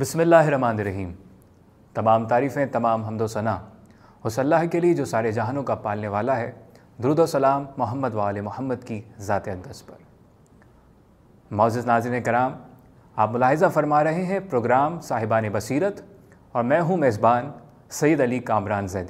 بسم اللہ الرحمن الرحیم۔ تمام تعریفیں، تمام حمد و ثنا اس اللہ کے لیے جو سارے جہانوں کا پالنے والا ہے۔ درود و سلام محمد و آل محمد کی ذات اقدس پر۔ معزز ناظرین کرام، آپ ملاحظہ فرما رہے ہیں پروگرام صاحبان بصیرت، اور میں ہوں میزبان سید علی کامران زیدی۔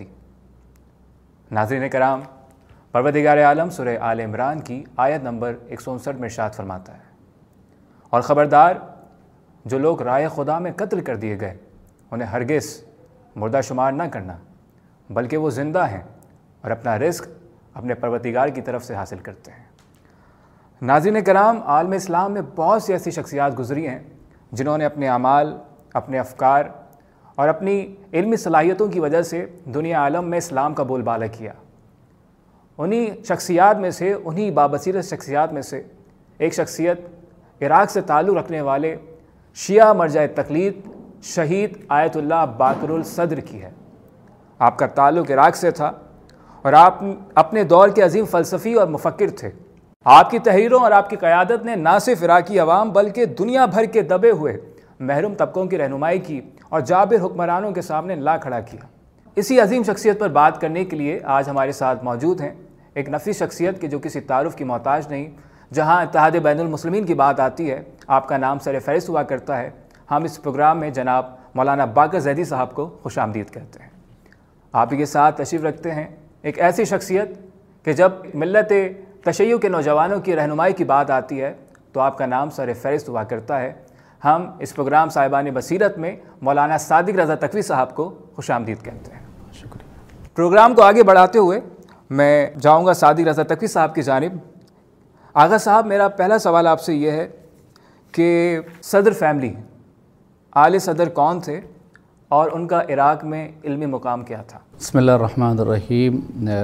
ناظرین کرام، پروردگار عالم سورہ آل عمران کی آیت نمبر 159 میں ارشاد فرماتا ہے، اور خبردار جو لوگ رائے خدا میں قتل کر دیے گئے انہیں ہرگز مردہ شمار نہ کرنا، بلکہ وہ زندہ ہیں اور اپنا رزق اپنے پروردگار کی طرف سے حاصل کرتے ہیں۔ ناظرین کرام، عالم اسلام میں بہت سی ایسی شخصیات گزری ہیں جنہوں نے اپنے اعمال، اپنے افکار اور اپنی علمی صلاحیتوں کی وجہ سے دنیا عالم میں اسلام کا بول بالا کیا۔ انہی شخصیات میں سے، انہی بابصیرت شخصیات میں سے ایک شخصیت عراق سے تعلق رکھنے والے شیعہ مرجع تقلید شہید آیت اللہ باقر الصدر کی ہے۔ آپ کا تعلق عراق سے تھا اور آپ اپنے دور کے عظیم فلسفی اور مفکر تھے۔ آپ کی تحریروں اور آپ کی قیادت نے نہ صرف عراقی عوام بلکہ دنیا بھر کے دبے ہوئے محروم طبقوں کی رہنمائی کی اور جابر حکمرانوں کے سامنے لا کھڑا کیا۔ اسی عظیم شخصیت پر بات کرنے کے لیے آج ہمارے ساتھ موجود ہیں ایک نفسی شخصیت کہ جو کسی تعارف کی محتاج نہیں۔ جہاں اتحاد بین المسلمین کی بات آتی ہے آپ کا نام سر فہرست ہوا کرتا ہے۔ ہم اس پروگرام میں جناب مولانا باقر زیدی صاحب کو خوش آمدید کہتے ہیں۔ آپ کے ساتھ تشریف رکھتے ہیں ایک ایسی شخصیت کہ جب ملت تشیع کے نوجوانوں کی رہنمائی کی بات آتی ہے تو آپ کا نام سر فہرست ہوا کرتا ہے۔ ہم اس پروگرام صاحبان بصیرت میں مولانا صادق رضا تقوی صاحب کو خوش آمدید کہتے ہیں۔ شکریہ۔ پروگرام کو آگے بڑھاتے ہوئے میں جاؤں گا صادق رضا تقوی صاحب کی جانب۔ آغا صاحب، میرا پہلا سوال آپ سے یہ ہے کہ صدر فیملی، آل صدر کون تھے اور ان کا عراق میں علمی مقام کیا تھا؟ بسم اللہ الرحمن الرحیم۔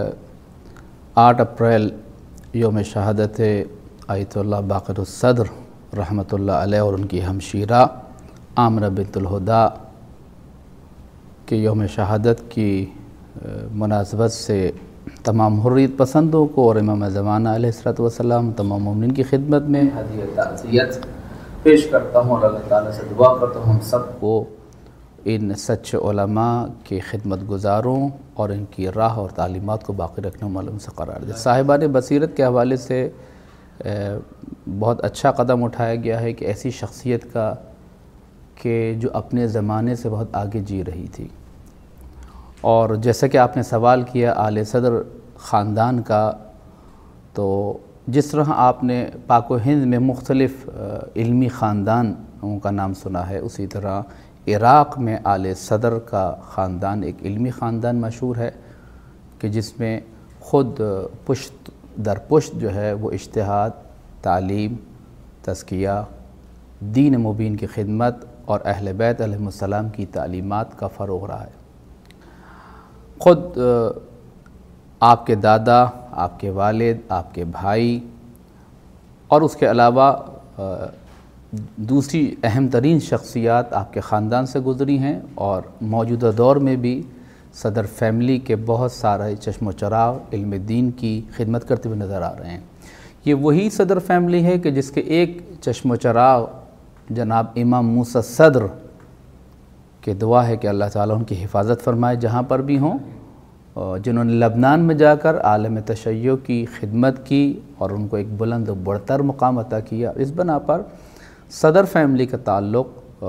8 اپریل یوم شہادت آیت اللہ باقر الصدر رحمۃ اللہ علیہ اور ان کی ہمشیرہ آمنہ بنت الہدا کے یوم شہادت کی مناسبت سے تمام حریت پسندوں کو اور امام زمانہ علیہ الصلوۃ والسلام تمام مومنین کی خدمت میں ہدیہ تعزیت پیش کرتا ہوں اور اللہ تعالیٰ سے دعا کرتا ہوں ہم سب کو ان سچے علماء کی خدمت گزاروں اور ان کی راہ اور تعلیمات کو باقی رکھنے والوں سے قرار دے۔ صاحبان بصیرت کے حوالے سے بہت اچھا قدم اٹھایا گیا ہے کہ ایسی شخصیت کا کہ جو اپنے زمانے سے بہت آگے جی رہی تھی، اور جیسا کہ آپ نے سوال کیا آل صدر خاندان کا، تو جس طرح آپ نے پاک و ہند میں مختلف علمی خاندانوں کا نام سنا ہے، اسی طرح عراق میں آل صدر کا خاندان ایک علمی خاندان مشہور ہے کہ جس میں خود پشت در پشت جو ہے وہ اجتہاد، تعلیم، تزکیہ، دین مبین کی خدمت اور اہل بیت علیہم السلام کی تعلیمات کا فروغ رہا ہے۔ خود آپ کے دادا، آپ کے والد، آپ کے بھائی اور اس کے علاوہ دوسری اہم ترین شخصیات آپ کے خاندان سے گزری ہیں، اور موجودہ دور میں بھی صدر فیملی کے بہت سارے چشم و چراغ علم دین کی خدمت کرتے ہوئے نظر آ رہے ہیں۔ یہ وہی صدر فیملی ہے کہ جس کے ایک چشم و چراغ جناب امام موسیٰ صدر کہ دعا ہے کہ اللہ تعالیٰ ان کی حفاظت فرمائے جہاں پر بھی ہوں، جنہوں نے لبنان میں جا کر عالم تشیع کی خدمت کی اور ان کو ایک بلند و برتر مقام عطا کیا۔ اس بنا پر صدر فیملی کا تعلق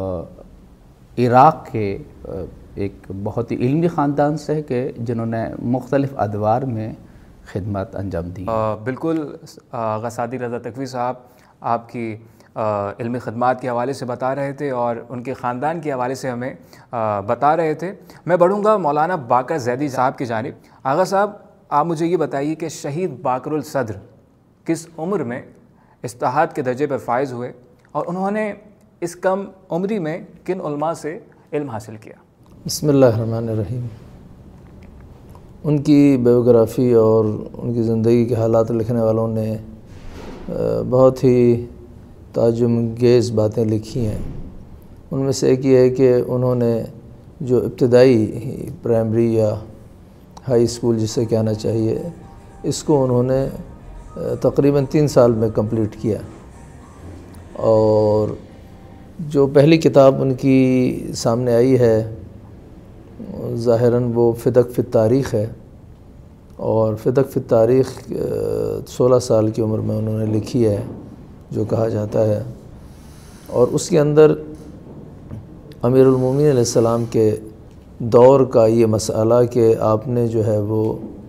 عراق کے ایک بہت ہی علمی خاندان سے ہے کہ جنہوں نے مختلف ادوار میں خدمت انجام دی۔ بالکل آغا صادق رضا تقوی صاحب آپ کی علمی خدمات کے حوالے سے بتا رہے تھے اور ان کے خاندان کے حوالے سے ہمیں بتا رہے تھے۔ میں بڑھوں گا مولانا باقر زیدی صاحب کی جانب۔ آغا صاحب، آپ مجھے یہ بتائیے کہ شہید باقر الصدر کس عمر میں استحاد کے درجے پر فائز ہوئے اور انہوں نے اس کم عمری میں کن علماء سے علم حاصل کیا؟ بسم اللہ الرحمن الرحیم۔ ان کی بایوگرافی اور ان کی زندگی کے حالات لکھنے والوں نے بہت ہی تعجب انگیز باتیں لکھی ہیں۔ ان میں سے ایک یہ ہے کہ انہوں نے جو ابتدائی پرائمری یا ہائی اسکول جسے کہنا چاہیے، اس کو انہوں نے تقریباً 3 سال میں کمپلیٹ کیا، اور جو پہلی کتاب ان کی سامنے آئی ہے ظاہراً وہ فدق فی التاریخ ہے، اور فدق فی التاریخ 16 سال کی عمر میں انہوں نے لکھی ہے جو کہا جاتا ہے، اور اس کے اندر امیر المومنین علیہ السلام کے دور کا یہ مسئلہ کہ آپ نے جو ہے وہ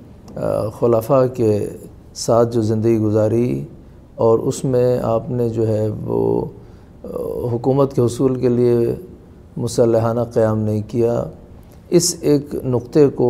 خلفاء کے ساتھ جو زندگی گزاری اور اس میں آپ نے جو ہے وہ حکومت کے حصول کے لیے مسلحانہ قیام نہیں کیا، اس ایک نقطے کو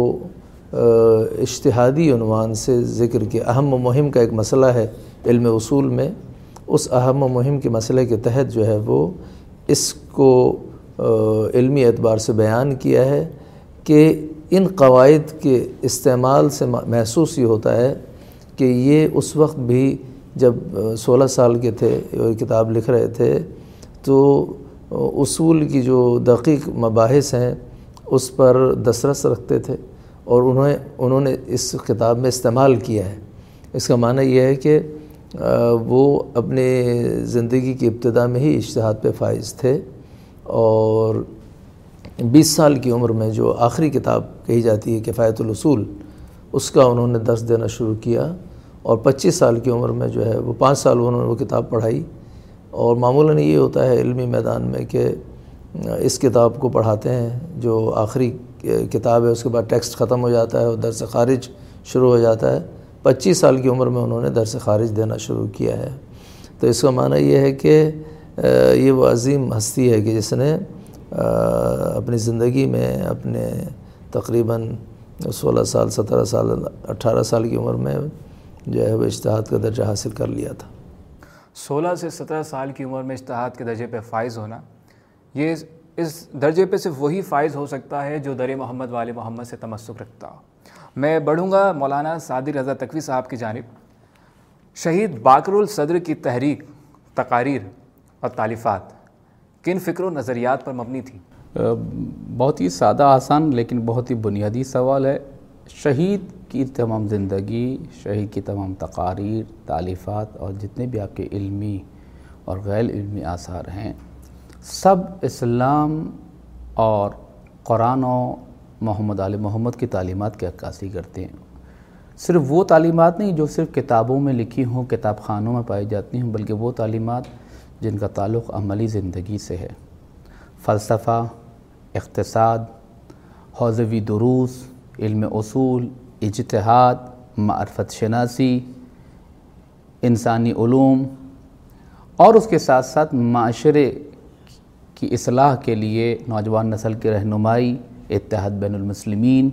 اجتہادی عنوان سے ذکر کیا۔ اہم و مہم کا ایک مسئلہ ہے علم اصول میں، اس اہم و مہم کے مسئلے کے تحت جو ہے وہ اس کو علمی اعتبار سے بیان کیا ہے کہ ان قواعد کے استعمال سے محسوس یہ ہوتا ہے کہ یہ اس وقت بھی جب 16 سال کے تھے اور کتاب لکھ رہے تھے تو اصول کی جو دقیق مباحث ہیں اس پر دسترس رکھتے تھے، اور انہوں نے اس کتاب میں استعمال کیا ہے۔ اس کا معنی یہ ہے کہ وہ اپنے زندگی کی ابتدا میں ہی اجتہاد پہ فائز تھے، اور 20 سال کی عمر میں جو آخری کتاب کہی جاتی ہے کفایت الاصول، اس کا انہوں نے درس دینا شروع کیا، اور 25 سال کی عمر میں جو ہے وہ 5 سال انہوں نے وہ کتاب پڑھائی۔ اور معمولاً یہ ہوتا ہے علمی میدان میں کہ اس کتاب کو پڑھاتے ہیں جو آخری کتاب ہے، اس کے بعد ٹیکسٹ ختم ہو جاتا ہے اور درس خارج شروع ہو جاتا ہے۔ 25 سال کی عمر میں انہوں نے درس خارج دینا شروع کیا ہے۔ تو اس کا معنی یہ ہے کہ یہ وہ عظیم ہستی ہے کہ جس نے اپنی زندگی میں اپنے تقریباً 16 سال 17 سال 18 سال کی عمر میں جو ہے وہ اجتہاد کا درجہ حاصل کر لیا تھا۔ 16 سے 17 سال کی عمر میں اجتہاد کے درجے پہ فائز ہونا، یہ اس درجے پہ صرف وہی فائز ہو سکتا ہے جو در محمد وال محمد سے تمسک رکھتا ہو۔ میں بڑھوں گا مولانا سعدی رضا تقوی صاحب کی جانب۔ شہید باقر الصدر کی تحریک، تقاریر اور تالیفات کن فکر و نظریات پر مبنی تھی؟ بہت ہی سادہ آسان لیکن بہت ہی بنیادی سوال ہے۔ شہید کی تمام زندگی، شہید کی تمام تقاریر، تالیفات اور جتنے بھی آپ کے علمی اور غیر علمی آثار ہیں، سب اسلام اور قرآن و محمد آل محمد کی تعلیمات کی عکاسی کرتے ہیں۔ صرف وہ تعلیمات نہیں جو صرف کتابوں میں لکھی ہوں، کتاب خانوں میں پائی جاتی ہوں، بلکہ وہ تعلیمات جن کا تعلق عملی زندگی سے ہے۔ فلسفہ، اقتصاد، حوزوی دروس، علم اصول، اجتہاد، معرفت شناسی، انسانی علوم، اور اس کے ساتھ ساتھ معاشرے کی اصلاح کے لیے نوجوان نسل کی رہنمائی، اتحاد بین المسلمین،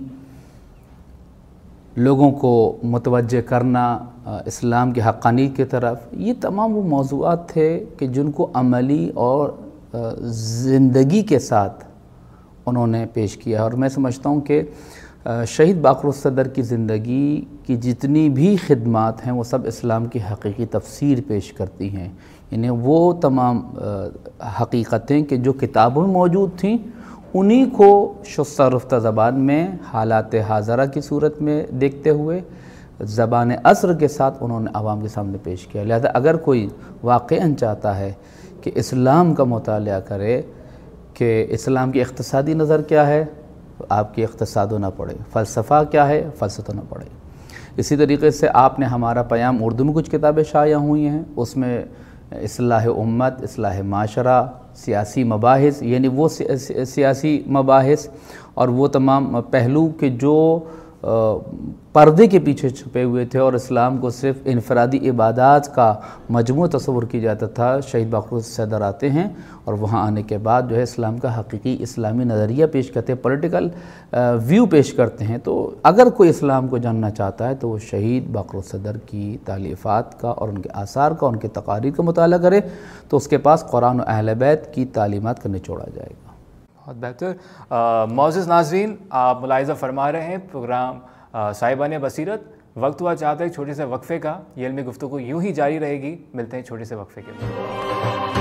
لوگوں کو متوجہ کرنا اسلام کی حقانیت کی طرف، یہ تمام وہ موضوعات تھے کہ جن کو عملی اور زندگی کے ساتھ انہوں نے پیش کیا۔ اور میں سمجھتا ہوں کہ شہید باقر الصدر کی زندگی کی جتنی بھی خدمات ہیں وہ سب اسلام کی حقیقی تفسیر پیش کرتی ہیں، یعنی وہ تمام حقیقتیں کہ جو کتابوں میں موجود تھیں انہی کو شستہ رفتہ زبان میں حالات حاضرہ کی صورت میں دیکھتے ہوئے زبان عصر کے ساتھ انہوں نے عوام کے سامنے پیش کیا۔ لہذا اگر کوئی واقعاً چاہتا ہے کہ اسلام کا مطالعہ کرے کہ اسلام کی اقتصادی نظر کیا ہے، آپ کی اقتصاد نہ پڑھے، فلسفہ کیا ہے، فلسفہ نہ پڑھے۔ اسی طریقے سے آپ نے ہمارا پیام اردو میں کچھ کتابیں شائع ہوئی ہیں، اس میں اصلاح امت، اصلاح معاشرہ، سیاسی مباحث، یعنی وہ سیاسی مباحث اور وہ تمام پہلو کہ جو پردے کے پیچھے چھپے ہوئے تھے اور اسلام کو صرف انفرادی عبادات کا مجموعہ تصور کیا جاتا تھا۔ شہید باقر الصدر آتے ہیں اور وہاں آنے کے بعد جو ہے اسلام کا حقیقی اسلامی نظریہ پیش کرتے ہیں، پولیٹیکل ویو پیش کرتے ہیں۔ تو اگر کوئی اسلام کو جاننا چاہتا ہے تو وہ شہید باقر الصدر کی تالیفات کا اور ان کے آثار کا، ان کے تقاریر کا مطالعہ کرے تو اس کے پاس قرآن و اہل بیت کی تعلیمات کا نچوڑ آ جائے گا۔ بہت بہتر۔ معزز ناظرین، آپ ملاحظہ فرما رہے ہیں پروگرام صاحبان بصیرت۔ وقت ہوا چاہتا ہے ایک چھوٹے سے وقفے کا، یہ علمی گفتگو یوں ہی جاری رہے گی۔ ملتے ہیں چھوٹے سے وقفے کے بعد۔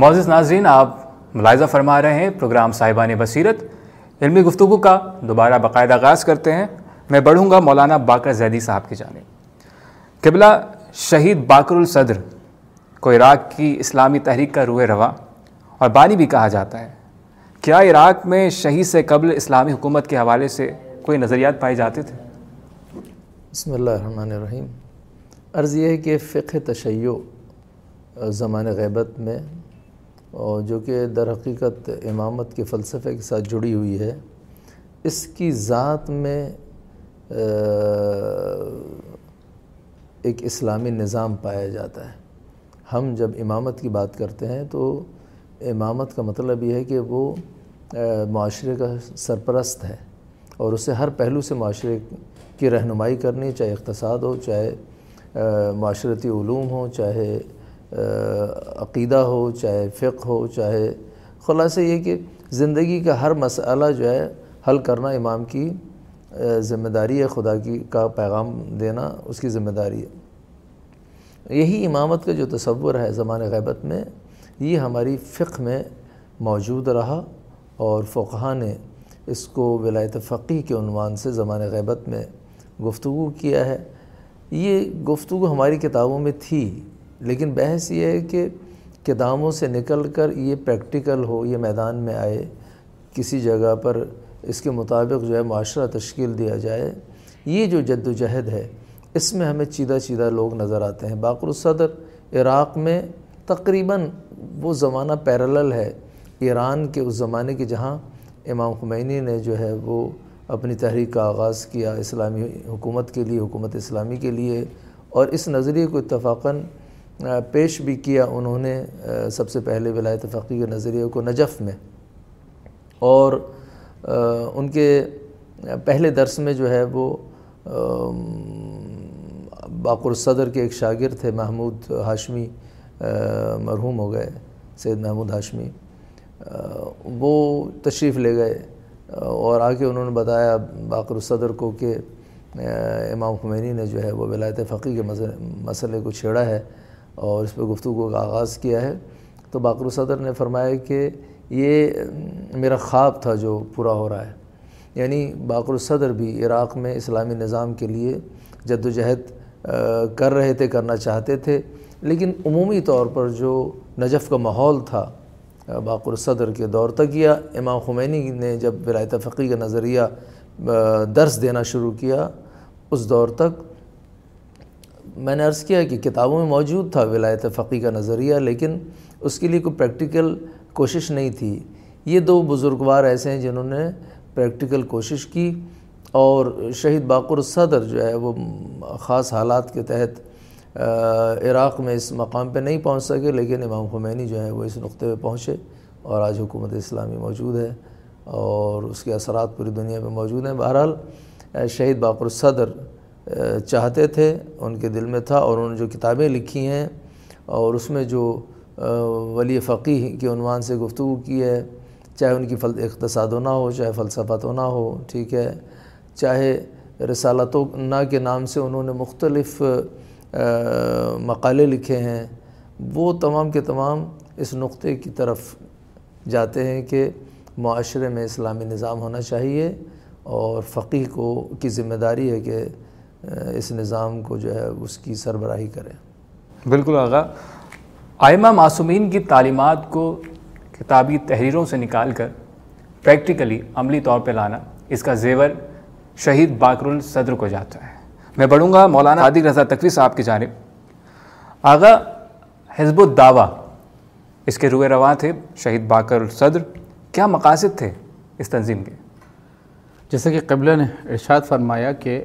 معزز ناظرین، آپ ملاحظہ فرما رہے ہیں پروگرام صاحبان بصیرت علمی گفتگو کا دوبارہ باقاعدہ آغاز کرتے ہیں۔ میں بڑھوں گا مولانا باقر زیدی صاحب کی جانب۔ قبلہ شہید باقر الصدر کو عراق کی اسلامی تحریک کا روح رواں اور بانی بھی کہا جاتا ہے۔ کیا عراق میں شہید سے قبل اسلامی حکومت کے حوالے سے کوئی نظریات پائے جاتے تھے؟ بسم اللہ الرحمن الرحیم۔ عرض یہ ہے کہ فقہ تشیع زمان غیبت میں، اور جو کہ در حقیقت امامت کے فلسفے کے ساتھ جڑی ہوئی ہے، اس کی ذات میں ایک اسلامی نظام پایا جاتا ہے۔ ہم جب امامت کی بات کرتے ہیں تو امامت کا مطلب یہ ہے کہ وہ معاشرے کا سرپرست ہے، اور اسے ہر پہلو سے معاشرے کی رہنمائی کرنی، چاہے اقتصاد ہو، چاہے معاشرتی علوم ہو، چاہے عقیدہ ہو، چاہے فقہ ہو، چاہے خلاصہ یہ کہ زندگی کا ہر مسئلہ جو ہے حل کرنا امام کی ذمہ داری ہے، خدا کا پیغام دینا اس کی ذمہ داری ہے۔ یہی امامت کا جو تصور ہے زمان غیبت میں، یہ ہماری فقہ میں موجود رہا، اور فقہاء نے اس کو ولایت فقیہ کے عنوان سے زمان غیبت میں گفتگو کیا ہے۔ یہ گفتگو ہماری کتابوں میں تھی، لیکن بحث یہ ہے کہ کتابوں سے نکل کر یہ پریکٹیکل ہو، یہ میدان میں آئے، کسی جگہ پر اس کے مطابق جو ہے معاشرہ تشکیل دیا جائے۔ یہ جو جد و جہد ہے، اس میں ہمیں چیدہ چیدہ لوگ نظر آتے ہیں۔ باقر الصدر عراق میں تقریباً وہ زمانہ پیرالل ہے ایران کے اس زمانے کے، جہاں امام خمینی نے جو ہے وہ اپنی تحریک کا آغاز کیا اسلامی حکومت کے لیے، حکومت اسلامی کے لیے، اور اس نظریے کو اتفاقاً پیش بھی کیا انہوں نے سب سے پہلے ولایت فقیہ کے نظریے کو نجف میں، اور ان کے پہلے درس میں جو ہے وہ باقر الصدر کے ایک شاگرد تھے محمود ہاشمی، مرحوم ہو گئے سید محمود ہاشمی، وہ تشریف لے گئے اور آ کے انہوں نے بتایا باقر الصدر کو کہ امام خمینی نے جو ہے وہ ولایت فقیہ کے مسئلے کو چھیڑا ہے اور اس پہ گفتگو کا آغاز کیا ہے۔ تو باقر الصدر نے فرمایا کہ یہ میرا خواب تھا جو پورا ہو رہا ہے، یعنی باقر الصدر بھی عراق میں اسلامی نظام کے لیے جد و جہد کر رہے تھے، کرنا چاہتے تھے، لیکن عمومی طور پر جو نجف کا ماحول تھا باقر الصدر کے دور تک، یا امام خمینی نے جب ولایت فقیہ کا نظریہ درس دینا شروع کیا اس دور تک، میں نے عرض کیا کہ کتابوں میں موجود تھا ولایت فقیہ کا نظریہ، لیکن اس کے لیے کوئی پریکٹیکل کوشش نہیں تھی۔ یہ دو بزرگوار ایسے ہیں جنہوں نے پریکٹیکل کوشش کی، اور شہید باقر الصدر جو ہے وہ خاص حالات کے تحت عراق میں اس مقام پہ نہیں پہنچ سکے، لیکن امام خمینی جو ہے وہ اس نقطے پہ پہنچے، اور آج حکومت اسلامی موجود ہے اور اس کے اثرات پوری دنیا میں موجود ہیں۔ بہرحال شہید باقر الصدر چاہتے تھے، ان کے دل میں تھا، اور انہوں نے جو کتابیں لکھی ہیں اور اس میں جو ولی فقیہ کے عنوان سے گفتگو کی ہے، چاہے ان کی اقتصاد و نہ ہو، چاہے فلسفہ و نہ ہو، ٹھیک ہے، چاہے رسالت و نہ کے نام سے انہوں نے مختلف مقالے لکھے ہیں، وہ تمام کے تمام اس نقطے کی طرف جاتے ہیں کہ معاشرے میں اسلامی نظام ہونا چاہیے، اور فقیہ کو کی ذمہ داری ہے کہ اس نظام کو جو ہے اس کی سربراہی کرے۔ بالکل آغا، ائمہ معصومین کی تعلیمات کو کتابی تحریروں سے نکال کر پریکٹیکلی عملی طور پہ لانا، اس کا زیور شہید باقر الصدر کو جاتا ہے۔ میں بڑھوں گا مولانا عادل رضا تقوی صاحب کی جانب۔ آغا، حزب الدعوہ اس کے روح رواں تھے شہید باقر الصدر، کیا مقاصد تھے اس تنظیم کے؟ جیسا کہ قبلہ نے ارشاد فرمایا کہ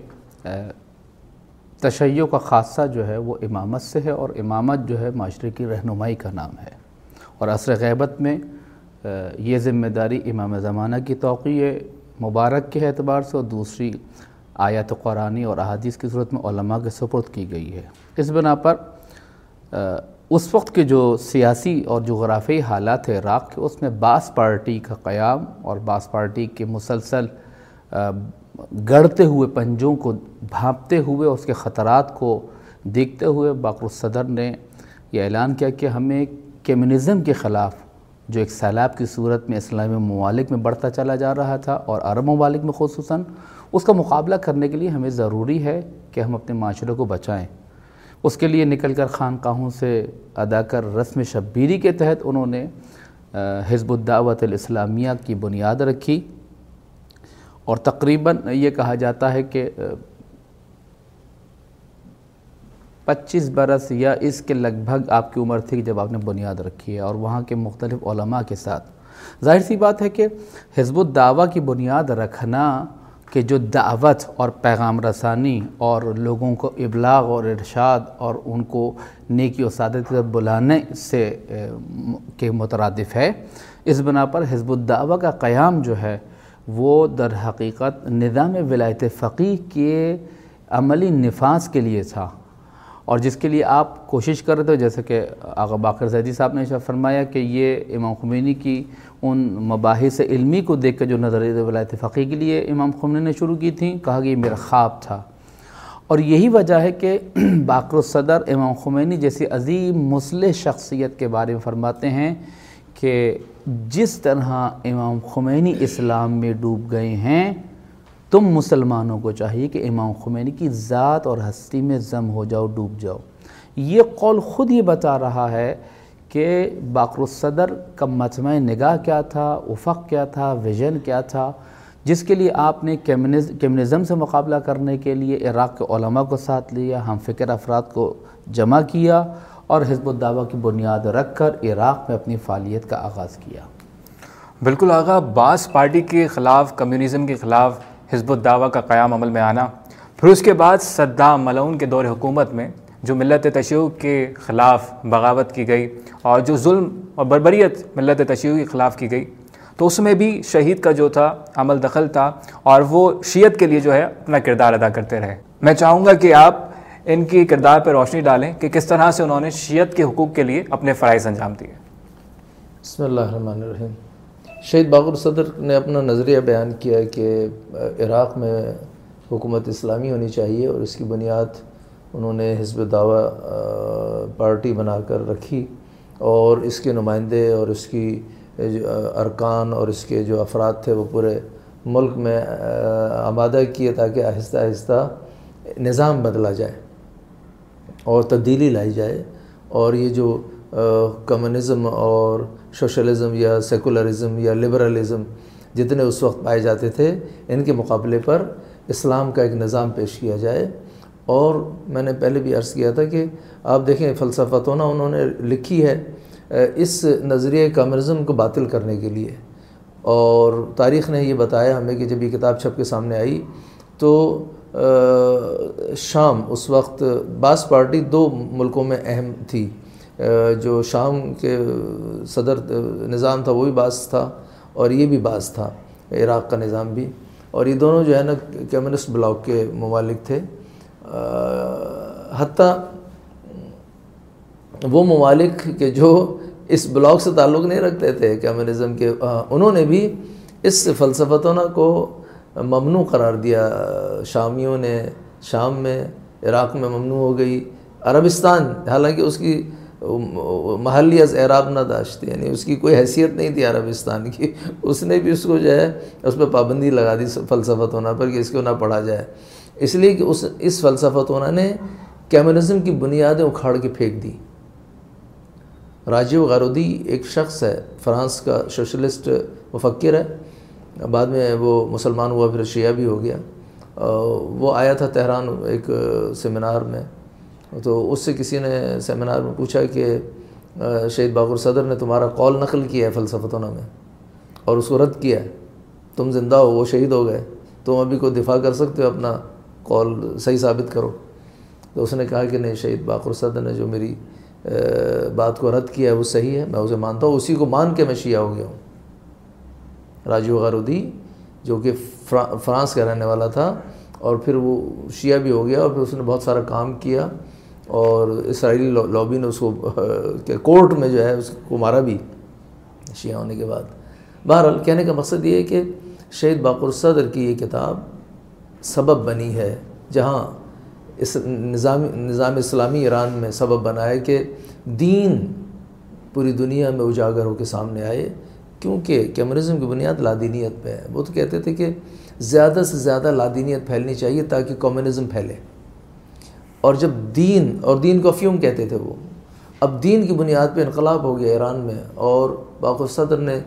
تشیع کا خاصہ جو ہے وہ امامت سے ہے، اور امامت جو ہے معاشرے کی رہنمائی کا نام ہے، اور عصر غیبت میں یہ ذمہ داری امام زمانہ کی توقیع مبارک کے اعتبار سے، اور دوسری آیات قرآنی اور احادیث کی صورت میں علماء کے سپرد کی گئی ہے۔ اس بنا پر اس وقت کے جو سیاسی اور جغرافیائی حالات ہیں عراق کے، اس میں باس پارٹی کا قیام اور باس پارٹی کے مسلسل گڑتے ہوئے پنجوں کو بھانپتے ہوئے، اس کے خطرات کو دیکھتے ہوئے باقر الصدر نے یہ اعلان کیا کہ ہمیں کمیونزم کے خلاف جو ایک سیلاب کی صورت میں اسلامی ممالک میں بڑھتا چلا جا رہا تھا اور عرب ممالک میں خصوصاً، اس کا مقابلہ کرنے کے لیے ہمیں ضروری ہے کہ ہم اپنے معاشرے کو بچائیں۔ اس کے لیے نکل کر خانقاہوں سے ادا کر رسم شبیری کے تحت انہوں نے حزب الدعوت الاسلامیہ کی بنیاد رکھی، اور تقریباً یہ کہا جاتا ہے کہ 25 برس یا اس کے لگ بھگ آپ کی عمر تھی جب آپ نے بنیاد رکھی ہے، اور وہاں کے مختلف علماء کے ساتھ۔ ظاہر سی بات ہے کہ حزب الدعوہ کی بنیاد رکھنا کہ جو دعوت اور پیغام رسانی اور لوگوں کو ابلاغ اور ارشاد اور ان کو نیکی و سعادت کی طرف بلانے سے کے مترادف ہے، اس بنا پر حزب الدعوہ کا قیام جو ہے وہ در حقیقت نظام ولایت فقیہ کے عملی نفاذ کے لیے تھا، اور جس کے لیے آپ کوشش کر رہے تھے، جیسے کہ آقا باقر زیدی صاحب نے فرمایا کہ یہ امام خمینی کی ان مباحث علمی کو دیکھ کر جو نظریہ ولایت فقیہ کے لیے امام خمینی نے شروع کی تھیں، کہا کہ یہ میرا خواب تھا۔ اور یہی وجہ ہے کہ باقر الصدر امام خمینی جیسی عظیم مصلح شخصیت کے بارے میں فرماتے ہیں کہ جس طرح امام خمینی اسلام میں ڈوب گئے ہیں، تم مسلمانوں کو چاہیے کہ امام خمینی کی ذات اور ہستی میں ضم ہو جاؤ، ڈوب جاؤ۔ یہ قول خود یہ بتا رہا ہے کہ باقر الصدر کا مجمع نگاہ کیا تھا، افق کیا تھا، ویژن کیا تھا، جس کے لیے آپ نے کمیونزم سے مقابلہ کرنے کے لیے عراق کے علماء کو ساتھ لیا، ہم فکر افراد کو جمع کیا اور حزب الدعوہ کی بنیاد رکھ کر عراق میں اپنی فعالیت کا آغاز کیا۔ بالکل آقا، باس پارٹی کے خلاف، کمیونزم کے خلاف حزب الدعوہ کا قیام عمل میں آنا، پھر اس کے بعد صدام ملعون کے دور حکومت میں جو ملت تشیع کے خلاف بغاوت کی گئی اور جو ظلم اور بربریت ملت تشیع کے خلاف کی گئی، تو اس میں بھی شہید کا جو تھا عمل دخل تھا، اور وہ شیعت کے لیے جو ہے اپنا کردار ادا کرتے رہے۔ میں چاہوں گا کہ آپ ان کی کردار پر روشنی ڈالیں کہ کس طرح سے انہوں نے شیعت کے حقوق کے لیے اپنے فرائض انجام دیے۔ بسم اللہ الرحمن الرحیم۔ شہید باقر صدر نے اپنا نظریہ بیان کیا کہ عراق میں حکومت اسلامی ہونی چاہیے، اور اس کی بنیاد انہوں نے حزب الدعوہ پارٹی بنا کر رکھی، اور اس کے نمائندے اور اس کی ارکان اور اس کے جو افراد تھے وہ پورے ملک میں آمادہ کیے تاکہ آہستہ آہستہ نظام بدلا جائے اور تبدیلی لائی جائے، اور یہ جو کمیونزم اور سوشلزم یا سیکولرزم یا لبرلزم جتنے اس وقت پائے جاتے تھے، ان کے مقابلے پر اسلام کا ایک نظام پیش کیا جائے۔ اور میں نے پہلے بھی عرض کیا تھا کہ آپ دیکھیں فلسفتونہ انہوں نے لکھی ہے اس نظریہ کمیونزم کو باطل کرنے کے لیے، اور تاریخ نے یہ بتایا ہمیں کہ جب یہ کتاب چھپ کے سامنے آئی تو شام اس وقت باس پارٹی 2 ملکوں میں اہم تھی، جو شام کے صدر نظام تھا وہ بھی باس تھا اور یہ بھی باس تھا، عراق کا نظام بھی، اور یہ دونوں جو ہے نا کمیونسٹ بلاک کے ممالک تھے۔ حتیٰ وہ ممالک کہ جو اس بلاک سے تعلق نہیں رکھتے تھے کمیونزم کے، انہوں نے بھی اس فلسفتونہ کو ممنوع قرار دیا۔ شامیوں نے شام میں، عراق میں ممنوع ہو گئی۔ عربستان حالانکہ اس کی محلی از اعراب نہ داشتی، یعنی اس کی کوئی حیثیت نہیں تھی عربستان کی، اس نے بھی اس کو جو ہے اس پہ پابندی لگا دی فلسفتونہ پر کہ اس کو نہ پڑھا جائے، اس لیے کہ اس فلسفتونہ نے کمیونزم کی بنیادیں اکھاڑ کے پھینک دی۔ راجیو غارودی ایک شخص ہے، فرانس کا سوشلسٹ مفکر ہے، بعد میں وہ مسلمان ہوا، پھر شیعہ بھی ہو گیا۔ وہ آیا تھا تہران ایک سیمینار میں، تو اس سے کسی نے سیمینار میں پوچھا کہ شہید باقر صدر نے تمہارا قول نقل کیا ہے فلسفتونہ میں اور اس کو رد کیا ہے، تم زندہ ہو، وہ شہید ہو گئے، تم ابھی کو دفاع کر سکتے ہو، اپنا قول صحیح ثابت کرو۔ تو اس نے کہا کہ نہیں، شہید باقر صدر نے جو میری بات کو رد کیا ہے وہ صحیح ہے، میں اسے مانتا ہوں، اسی کو مان کے میں شیعہ ہو گیا ہوں۔ راجیو غارودی جو کہ فرانس کا رہنے والا تھا، اور پھر وہ شیعہ بھی ہو گیا، اور پھر اس نے بہت سارا کام کیا، اور اسرائیلی لابی نے اس کو کورٹ میں جو ہے اس کو مارا بھی شیعہ ہونے کے بعد۔ بہرحال کہنے کا مقصد یہ ہے کہ شہید باقر صدر کی یہ کتاب سبب بنی ہے، جہاں اس نظام اسلامی ایران میں سبب بنا ہے کہ دین پوری دنیا میں اجاگر ہو کے سامنے آئے، کیونکہ کمیونزم کی بنیاد لادینیت پہ ہے۔ وہ تو کہتے تھے کہ زیادہ سے زیادہ لادینیت پھیلنی چاہیے تاکہ کمیونزم پھیلے، اور جب دین کو افیون کہتے تھے وہ، اب دین کی بنیاد پہ انقلاب ہو گیا ایران میں، اور باقر صدر نے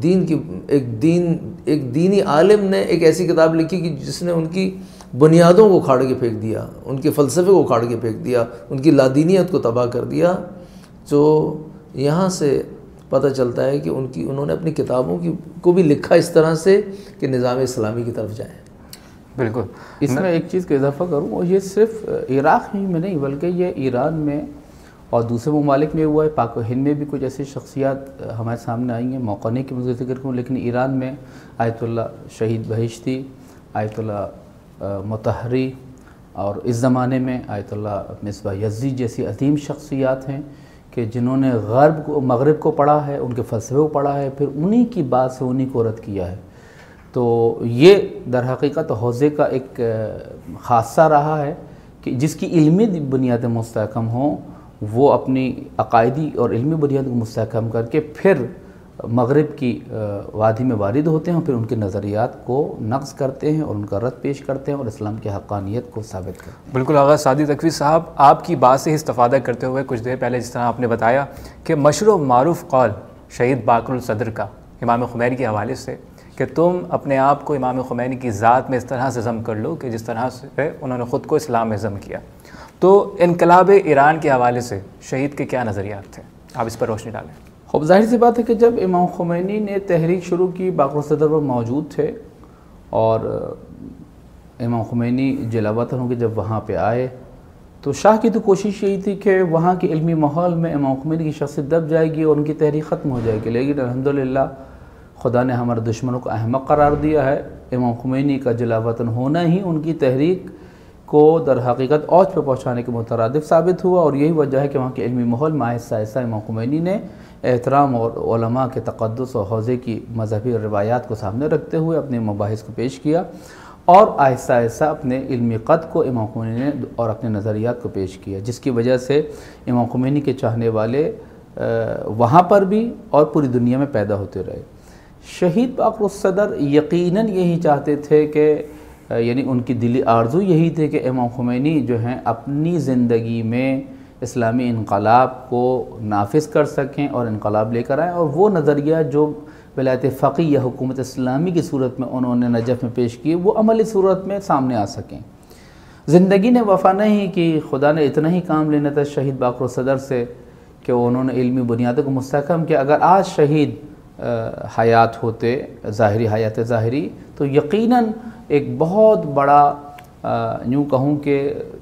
ایک دینی عالم نے ایک ایسی کتاب لکھی کہ جس نے ان کی بنیادوں کو کھاڑ کے پھینک دیا، ان کے فلسفے کو کھاڑ کے پھینک دیا، ان کی لادینیت کو تباہ کر دیا۔ تو یہاں سے پتہ چلتا ہے کہ انہوں نے اپنی کتابوں کو بھی لکھا اس طرح سے کہ نظام اسلامی کی طرف جائیں۔ بالکل، اس میں ایک چیز کا اضافہ کروں، اور یہ صرف عراق ہی میں نہیں بلکہ یہ ایران میں اور دوسرے ممالک میں ہوا ہے۔ پاک و ہند میں بھی کچھ ایسی شخصیات ہمارے سامنے آئی ہیں، موقع نہیں کہ مجھے ذکر کروں، لیکن ایران میں آیت اللہ شہید بہشتی، آیت اللہ مطہری، اور اس زمانے میں آیت اللہ مصباح یزدی جیسی عظیم شخصیات ہیں کہ جنہوں نے مغرب کو پڑھا ہے، ان کے فلسفے کو پڑھا ہے، پھر انہی کی بات سے انہی کو رد کیا ہے۔ تو یہ در حقیقت حوزے کا ایک خاصہ رہا ہے کہ جس کی علمی بنیادیں مستحکم ہوں، وہ اپنی عقائدی اور علمی بنیاد کو مستحکم کر کے پھر مغرب کی وادی میں وارد ہوتے ہیں، اور پھر ان کے نظریات کو نقض کرتے ہیں اور ان کا رد پیش کرتے ہیں اور اسلام کی حقانیت کو ثابت کرتے ہیں۔ بالکل آغا سعدی تقوی صاحب، آپ کی بات سے استفادہ کرتے ہوئے کچھ دیر پہلے جس طرح آپ نے بتایا کہ مشہور و معروف قول شہید باقر الصدر کا امام خمینی کے حوالے سے کہ تم اپنے آپ کو امام خمینی کی ذات میں اس طرح سے ضم کر لو کہ جس طرح سے انہوں نے خود کو اسلام میں ضم کیا، تو انقلاب ایران کے حوالے سے شہید کے کیا نظریات تھے؟ آپ اس پر روشنی ڈالیں۔ خوب ظاہر سی بات ہے کہ جب امام خمینی نے تحریک شروع کی، باقر الصدر پر موجود تھے، اور امام خمینی جلا وطن ہو کے جب وہاں پہ آئے تو شاہ کی تو کوشش یہی تھی کہ وہاں کے علمی ماحول میں امام خمینی کی شخصیت دب جائے گی اور ان کی تحریک ختم ہو جائے گی، لیکن الحمدللہ خدا نے ہمارے دشمنوں کو احمق قرار دیا ہے۔ امام خمینی کا جلا وطن ہونا ہی ان کی تحریک کو در حقیقت اوج پہ پہنچانے کے مترادف ثابت ہوا، اور یہی وجہ ہے کہ وہاں کے علمی ماحول میں آہستہ آہستہ امام خمینی نے احترام اور علماء کے تقدس اور حوزے کی مذہبی روایات کو سامنے رکھتے ہوئے اپنے مباحث کو پیش کیا، اور آہستہ آہستہ اپنے علمی قد کو امام خمینی نے اور اپنے نظریات کو پیش کیا، جس کی وجہ سے امام خمینی کے چاہنے والے وہاں پر بھی اور پوری دنیا میں پیدا ہوتے رہے۔ شہید باقر الصدر یقیناً یہی چاہتے تھے کہ یعنی ان کی دلی آرزو یہی تھے کہ امام خمینی جو ہیں اپنی زندگی میں اسلامی انقلاب کو نافذ کر سکیں اور انقلاب لے کر آئیں، اور وہ نظریہ جو ولایت فقیہ یا حکومت اسلامی کی صورت میں انہوں نے نجف میں پیش کیے وہ عملی صورت میں سامنے آ سکیں۔ زندگی نے وفا نہیں کی، خدا نے اتنا ہی کام لینا تھا شہید باقر الصدر سے کہ انہوں نے علمی بنیادوں کو مستحکم کیا۔ اگر آج شہید حیات ہوتے، ظاہری حیات ظاہری، تو یقیناً ایک بہت بڑا یوں کہوں کہ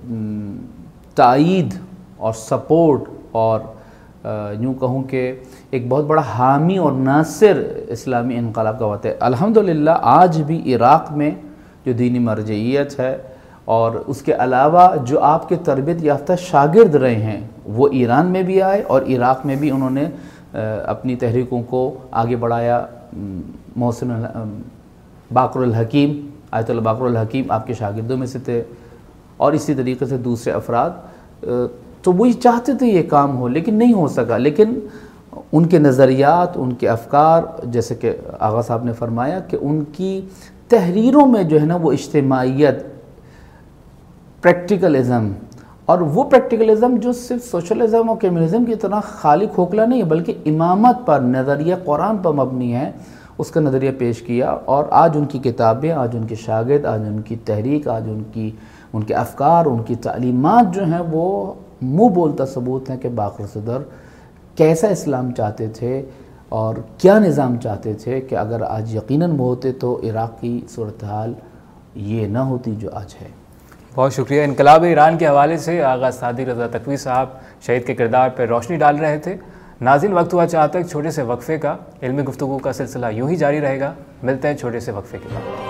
تائید اور سپورٹ اور یوں کہوں کہ ایک بہت بڑا حامی اور ناصر اسلامی انقلاب کا وقت ہے۔ الحمدللہ آج بھی عراق میں جو دینی مرجعیت ہے اور اس کے علاوہ جو آپ کے تربیت یافتہ شاگرد رہے ہیں وہ ایران میں بھی آئے اور عراق میں بھی انہوں نے اپنی تحریکوں کو آگے بڑھایا۔ محسن باقر الحکیم، آیت اللہ باقر الحکیم آپ کے شاگردوں میں سے تھے، اور اسی طریقے سے دوسرے افراد، تو وہی چاہتے تھے یہ کام ہو لیکن نہیں ہو سکا۔ لیکن ان کے نظریات، ان کے افکار، جیسے کہ آغا صاحب نے فرمایا کہ ان کی تحریروں میں جو ہے نا وہ اجتماعیت، پریکٹیکلزم، اور وہ پریکٹیکلزم جو صرف سوشلزم اور کمیونزم کی طرح خالی کھوکھلا نہیں ہے بلکہ امامت پر، نظریہ قرآن پر مبنی ہے، اس کا نظریہ پیش کیا۔ اور آج ان کی کتابیں، آج ان کے شاگرد، آج ان کی تحریک، آج ان کے افکار، ان کی تعلیمات جو ہیں وہ منہ بولتا ثبوت ہیں کہ باقر الصدر کیسا اسلام چاہتے تھے اور کیا نظام چاہتے تھے، کہ اگر آج یقیناً وہ ہوتے تو عراق کی صورتحال یہ نہ ہوتی جو آج ہے۔ بہت شکریہ۔ انقلاب ایران کے حوالے سے آغا سعدی رضا تقوی صاحب شہید کے کردار پر روشنی ڈال رہے تھے۔ ناظرین، وقت ہوا چاہتا ہے چھوٹے سے وقفے کا۔ علمی گفتگو کا سلسلہ یوں ہی جاری رہے گا، ملتے ہیں چھوٹے سے وقفے کے بعد۔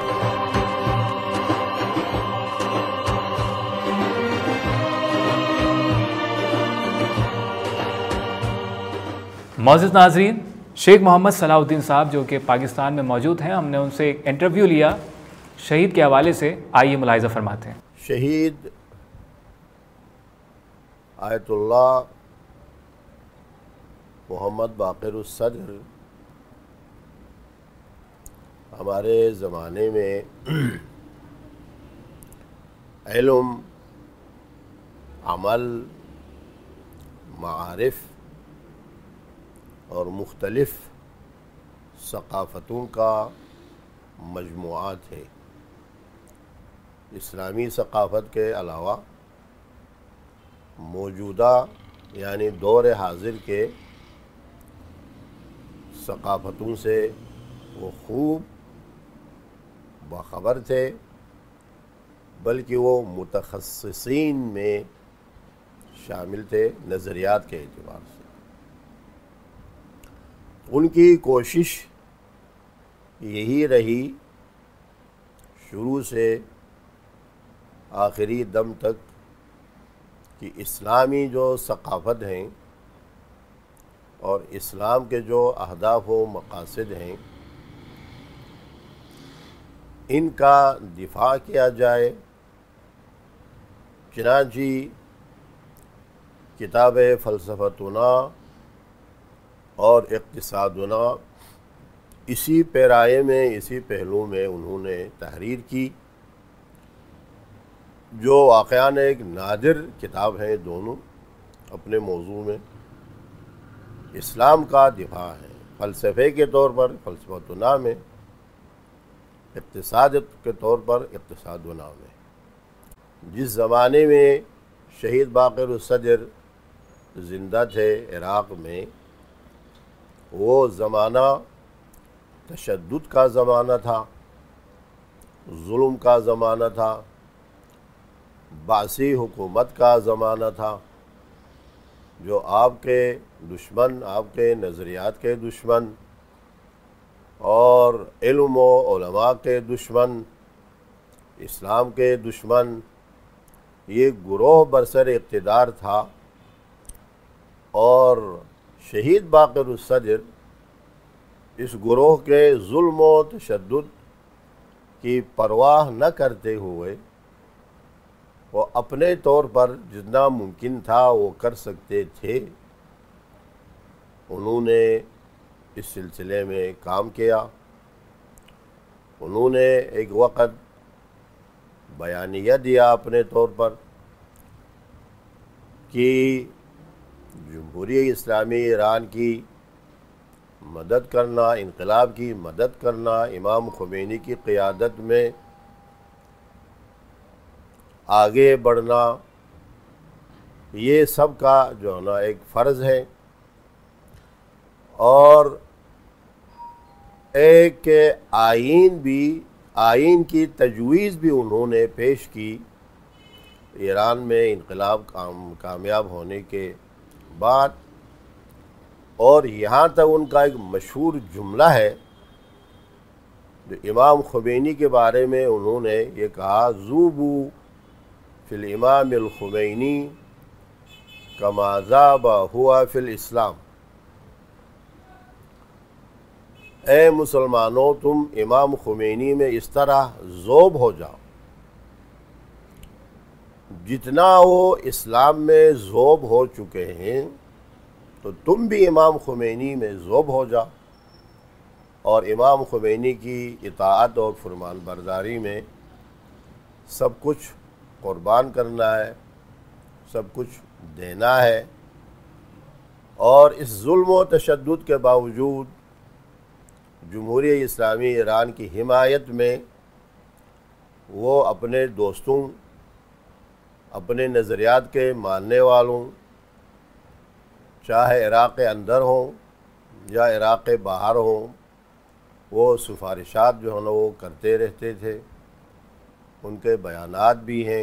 معزز ناظرین، شیخ محمد صلاح الدین صاحب جو کہ پاکستان میں موجود ہیں، ہم نے ان سے ایک انٹرویو لیا شہید کے حوالے سے، آئیے ملاحظہ فرماتے ہیں۔ شہید آیت اللہ محمد باقر الصدر ہمارے زمانے میں علم، عمل، معارف اور مختلف ثقافتوں کا مجموعہ تھے۔ اسلامی ثقافت کے علاوہ موجودہ یعنی دور حاضر کے ثقافتوں سے وہ خوب باخبر تھے، بلکہ وہ متخصصین میں شامل تھے نظریات کے اعتبار سے۔ ان کی کوشش یہی رہی شروع سے آخری دم تک کہ اسلامی جو ثقافت ہیں اور اسلام کے جو اہداف و مقاصد ہیں ان کا دفاع کیا جائے۔ چنانچہ کتاب فلسفتنا اور اقتصادنا اسی پیرائے میں، اسی پہلو میں انہوں نے تحریر کی، جو واقعاً ایک نادر کتاب ہے، دونوں اپنے موضوع میں اسلام کا دفاع ہے، فلسفے کے طور پر فلسفتنا میں، اقتصاد کے طور پر اقتصادنا میں۔ جس زمانے میں شہید باقر الصدر زندہ تھے عراق میں، وہ زمانہ تشدد کا زمانہ تھا، ظلم کا زمانہ تھا، بعثی حکومت کا زمانہ تھا، جو آپ کے دشمن، آپ کے نظریات کے دشمن اور علم و علماء کے دشمن، اسلام کے دشمن، یہ گروہ برسر اقتدار تھا۔ اور شہید باقر الصدر اس گروہ کے ظلم و تشدد کی پرواہ نہ کرتے ہوئے وہ اپنے طور پر جتنا ممکن تھا وہ کر سکتے تھے، انہوں نے اس سلسلے میں کام کیا۔ انہوں نے ایک وقت بیانیہ دیا اپنے طور پر کہ جمہوریہ اسلامی ایران کی مدد کرنا، انقلاب کی مدد کرنا، امام خمینی کی قیادت میں آگے بڑھنا، یہ سب کا جو ہے نا ایک فرض ہے۔ اور ایک آئین کی تجویز بھی انہوں نے پیش کی ایران میں انقلاب کامیاب ہونے کے بعد۔ اور یہاں تک ان کا ایک مشہور جملہ ہے جو امام خمینی کے بارے میں انہوں نے یہ کہا، ذوبو فی الامام الخمینی کما ذاب ہوا فی الاسلام۔ اے مسلمانوں، تم امام خمینی میں اس طرح ذوب ہو جاؤ جتنا وہ اسلام میں ذوب ہو چکے ہیں، تو تم بھی امام خمینی میں ذوب ہو جاؤ اور امام خمینی کی اطاعت اور فرمان برداری میں سب کچھ قربان کرنا ہے، سب کچھ دینا ہے۔ اور اس ظلم و تشدد کے باوجود جمہوریہ اسلامی ایران کی حمایت میں وہ اپنے دوستوں، اپنے نظریات کے ماننے والوں، چاہے عراق اندر ہوں یا عراق باہر ہوں، وہ سفارشات جو ہے نا وہ کرتے رہتے تھے۔ ان کے بیانات بھی ہیں۔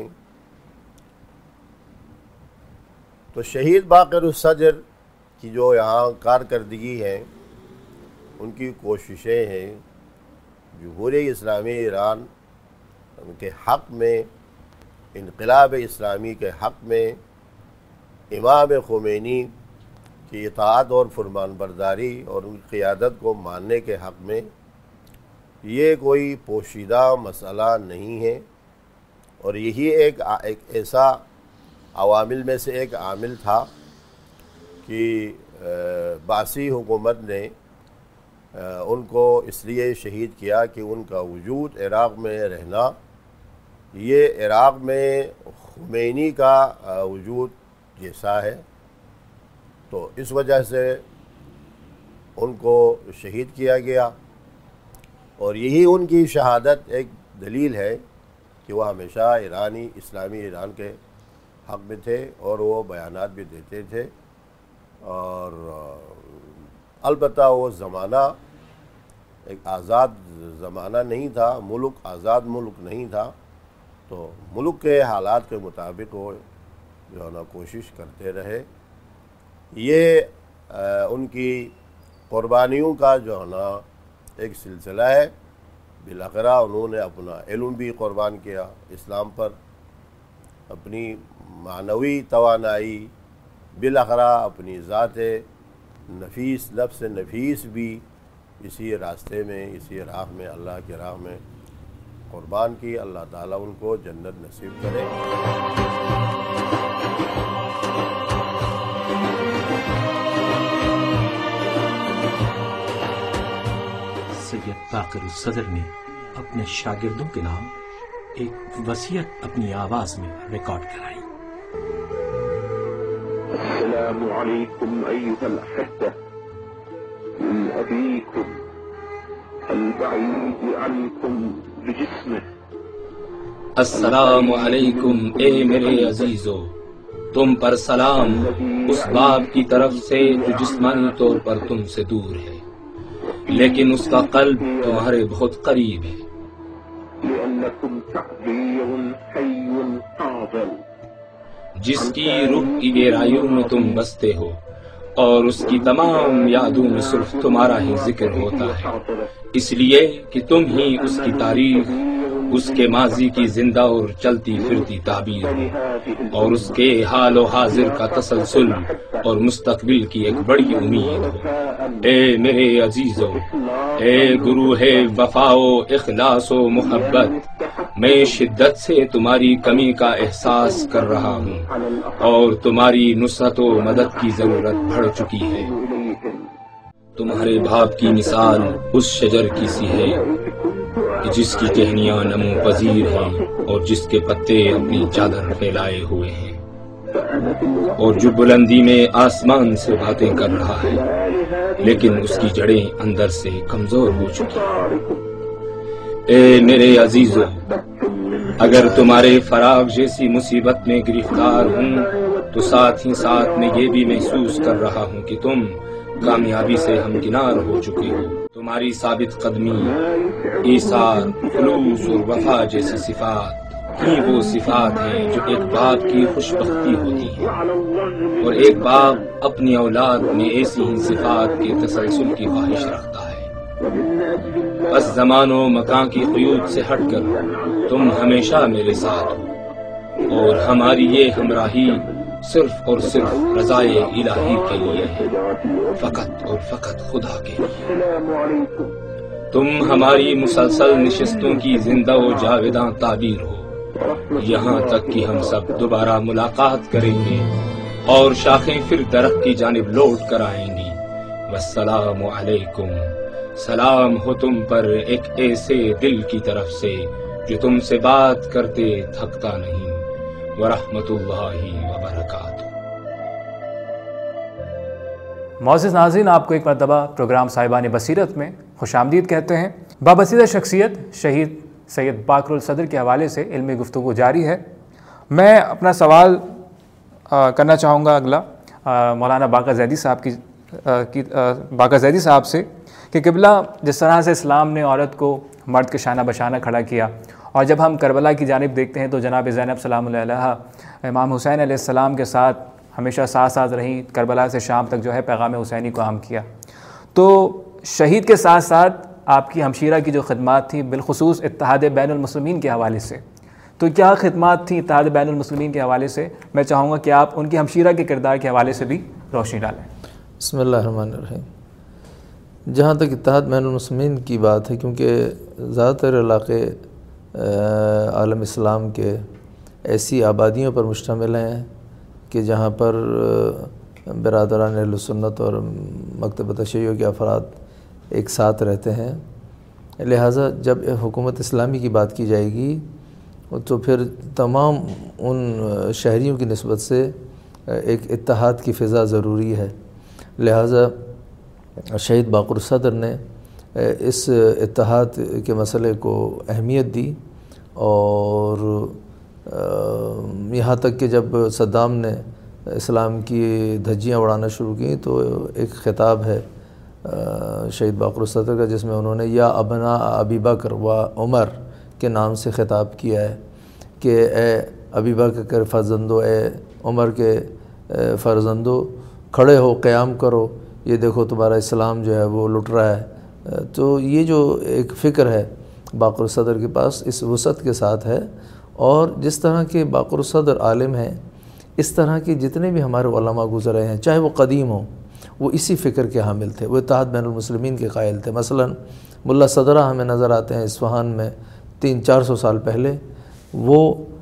تو شہید باقر الصدر کی جو یہاں کارکردگی ہے، ان کی کوششیں ہیں جمہوریہ اسلامی ایران کے حق میں، انقلاب اسلامی کے حق میں، امام خمینی کی اطاعت اور فرمان برداری اور ان کی قیادت کو ماننے کے حق میں، یہ کوئی پوشیدہ مسئلہ نہیں ہے۔ اور یہی ایک ایسا عوامل میں سے ایک عامل تھا کہ باسی حکومت نے ان کو اس لیے شہید کیا کہ ان کا وجود عراق میں رہنا یہ عراق میں خمینی کا وجود جیسا ہے، تو اس وجہ سے ان کو شہید کیا گیا، اور یہی ان کی شہادت ایک دلیل ہے کہ وہ ہمیشہ اسلامی ایران کے حق میں تھے اور وہ بیانات بھی دیتے تھے، اور البتہ وہ زمانہ ایک آزاد زمانہ نہیں تھا، ملک آزاد ملک نہیں تھا، تو ملک کے حالات کے مطابق وہ جو ہے نا کوشش کرتے رہے۔ یہ ان کی قربانیوں کا جو ہے نا ایک سلسلہ ہے۔ بالآخرہ انہوں نے اپنا علم بھی قربان کیا اسلام پر، اپنی معنوی توانائی، بالآخرہ اپنی ذات نفیس، نفس نفیس بھی اسی راستے میں، اسی راہ میں، اللہ کے راہ میں قربان کی۔ اللہ تعالیٰ ان کو جنت نصیب کرے۔ سید باقر الصدر نے اپنے شاگردوں کے نام ایک وصیت اپنی آواز میں ریکارڈ کرائی۔ السلام علیکم ایھا الأحبة من أبيكم البعيد عنكم بجسمه۔ السلام علیکم اے میرے عزیزو، تم پر سلام اس باپ کی طرف سے جو جسمانی طور پر تم سے دور ہے لیکن اس کا قلب تمہارے بہت قریب ہے۔ لأنكم تعبير حي حاضر، جس کی روح کی گہرائیوں میں تم بستے ہو اور اس کی تمام یادوں میں صرف تمہارا ہی ذکر ہوتا ہے، اس لیے کہ تم ہی اس کی تاریخ، اس کے ماضی کی زندہ اور چلتی پھرتی تعبیر ہو، اور اس کے حال و حاضر کا تسلسل اور مستقبل کی ایک بڑی امید ہو۔ اے میرے عزیزو، اے گروہ وفا و اخلاص و محبت، میں شدت سے تمہاری کمی کا احساس کر رہا ہوں اور تمہاری نصرت و مدد کی ضرورت بڑھ چکی ہے۔ تمہارے باپ کی مثال اس شجر کی سی ہے کہ جس کی ٹہنیاں نمو پذیر ہیں اور جس کے پتے اپنی چادر پھیلائے ہوئے ہیں، اور جو بلندی میں آسمان سے باتیں کر رہا ہے لیکن اس کی جڑیں اندر سے کمزور ہو چکی ہیں۔ اے میرے عزیزو، اگر تمہارے فراق جیسی مصیبت میں گرفتار ہوں تو ساتھ ہی ساتھ میں یہ بھی محسوس کر رہا ہوں کہ تم کامیابی سے ہمکنار ہو چکے ہو۔ تمہاری ثابت قدمی، ایثار، خلوص اور وفا جیسی صفات ہی وہ صفات ہیں جو ایک باپ کی خوش بختی ہوتی ہیں، اور ایک باپ اپنی اولاد میں ایسی ہی صفات کے تسلسل کی خواہش رکھتا ہے۔ بس زمان و مکان کی قیود سے ہٹ کر تم ہمیشہ میرے ساتھ ہو، اور ہماری یہ ہمراہی صرف اور صرف رضائے الہی کے لیے ہے، فقط اور فقط خدا کے لیے۔ تم ہماری مسلسل نشستوں کی زندہ و جاویداں تعبیر ہو، یہاں تک کہ ہم سب دوبارہ ملاقات کریں گے اور شاخیں پھر درخت کی جانب لوٹ کر آئیں گی۔ والسلام علیکم، سلام ہو تم پر ایک ایسے دل کی طرف سے جو تم سے بات کرتے تھکتا نہیں، ورحمۃ اللہ وبرکاتہ۔ معزز ناظرین، آپ کو ایک مرتبہ پروگرام صاحبان بصیرت میں خوش آمدید کہتے ہیں۔ بابصیرت شخصیت شہید سید باقر الصدر کے حوالے سے علمی گفتگو جاری ہے۔ میں اپنا سوال کرنا چاہوں گا اگلا مولانا باقر زیدی صاحب سے کہ قبلہ جس طرح سے اسلام نے عورت کو مرد کے شانہ بشانہ کھڑا کیا، اور جب ہم کربلا کی جانب دیکھتے ہیں تو جناب زینب سلام اللہ علیہا امام حسین علیہ السلام کے ساتھ ہمیشہ ساتھ ساتھ رہیں، کربلا سے شام تک جو ہے پیغام حسینی کو عام کیا، تو شہید کے ساتھ ساتھ آپ کی ہمشیرہ کی جو خدمات تھیں بالخصوص اتحاد بین المسلمین کے حوالے سے، تو کیا خدمات تھیں اتحاد بین المسلمین کے حوالے سے؟ میں چاہوں گا کہ آپ ان کی ہمشیرہ کے کردار کے حوالے سے بھی روشنی ڈالیں۔ بسم اللہ الرحمن الرحیم۔ جہاں تک اتحاد بین المسلمین کی بات ہے، کیونکہ زیادہ تر علاقے عالم اسلام کے ایسی آبادیوں پر مشتمل ہیں کہ جہاں پر برادران اہل سنت اور مکتب تشیع کے افراد ایک ساتھ رہتے ہیں، لہٰذا جب حکومت اسلامی کی بات کی جائے گی تو پھر تمام ان شہریوں کی نسبت سے ایک اتحاد کی فضا ضروری ہے۔ لہٰذا شہید باقر الصدر نے اس اتحاد کے مسئلے کو اہمیت دی، اور یہاں تک کہ جب صدام نے اسلام کی دھجیاں اڑانا شروع کی تو ایک خطاب ہے شہید باقر الصدر کا جس میں انہوں نے یا ابناء ابی بکر و عمر کے نام سے خطاب کیا ہے کہ اے ابی بکر فرزندو، اے عمر کے فرزندو، کھڑے ہو، قیام کرو، یہ دیکھو تمہارا اسلام جو ہے وہ لٹ رہا ہے۔ تو یہ جو ایک فکر ہے باقر الصدر کے پاس اس وسعت کے ساتھ ہے، اور جس طرح کے باقر الصدر عالم ہیں اس طرح کے جتنے بھی ہمارے علماء گزرے ہیں چاہے وہ قدیم ہوں، وہ اسی فکر کے حامل تھے، وہ اتحاد بین المسلمین کے قائل تھے۔ مثلا ملا صدرہ ہمیں نظر آتے ہیں اصفہان میں 300-400 سال پہلے، وہ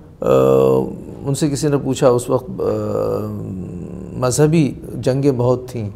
ان سے کسی نے پوچھا، اس وقت مذہبی جنگیں بہت تھیں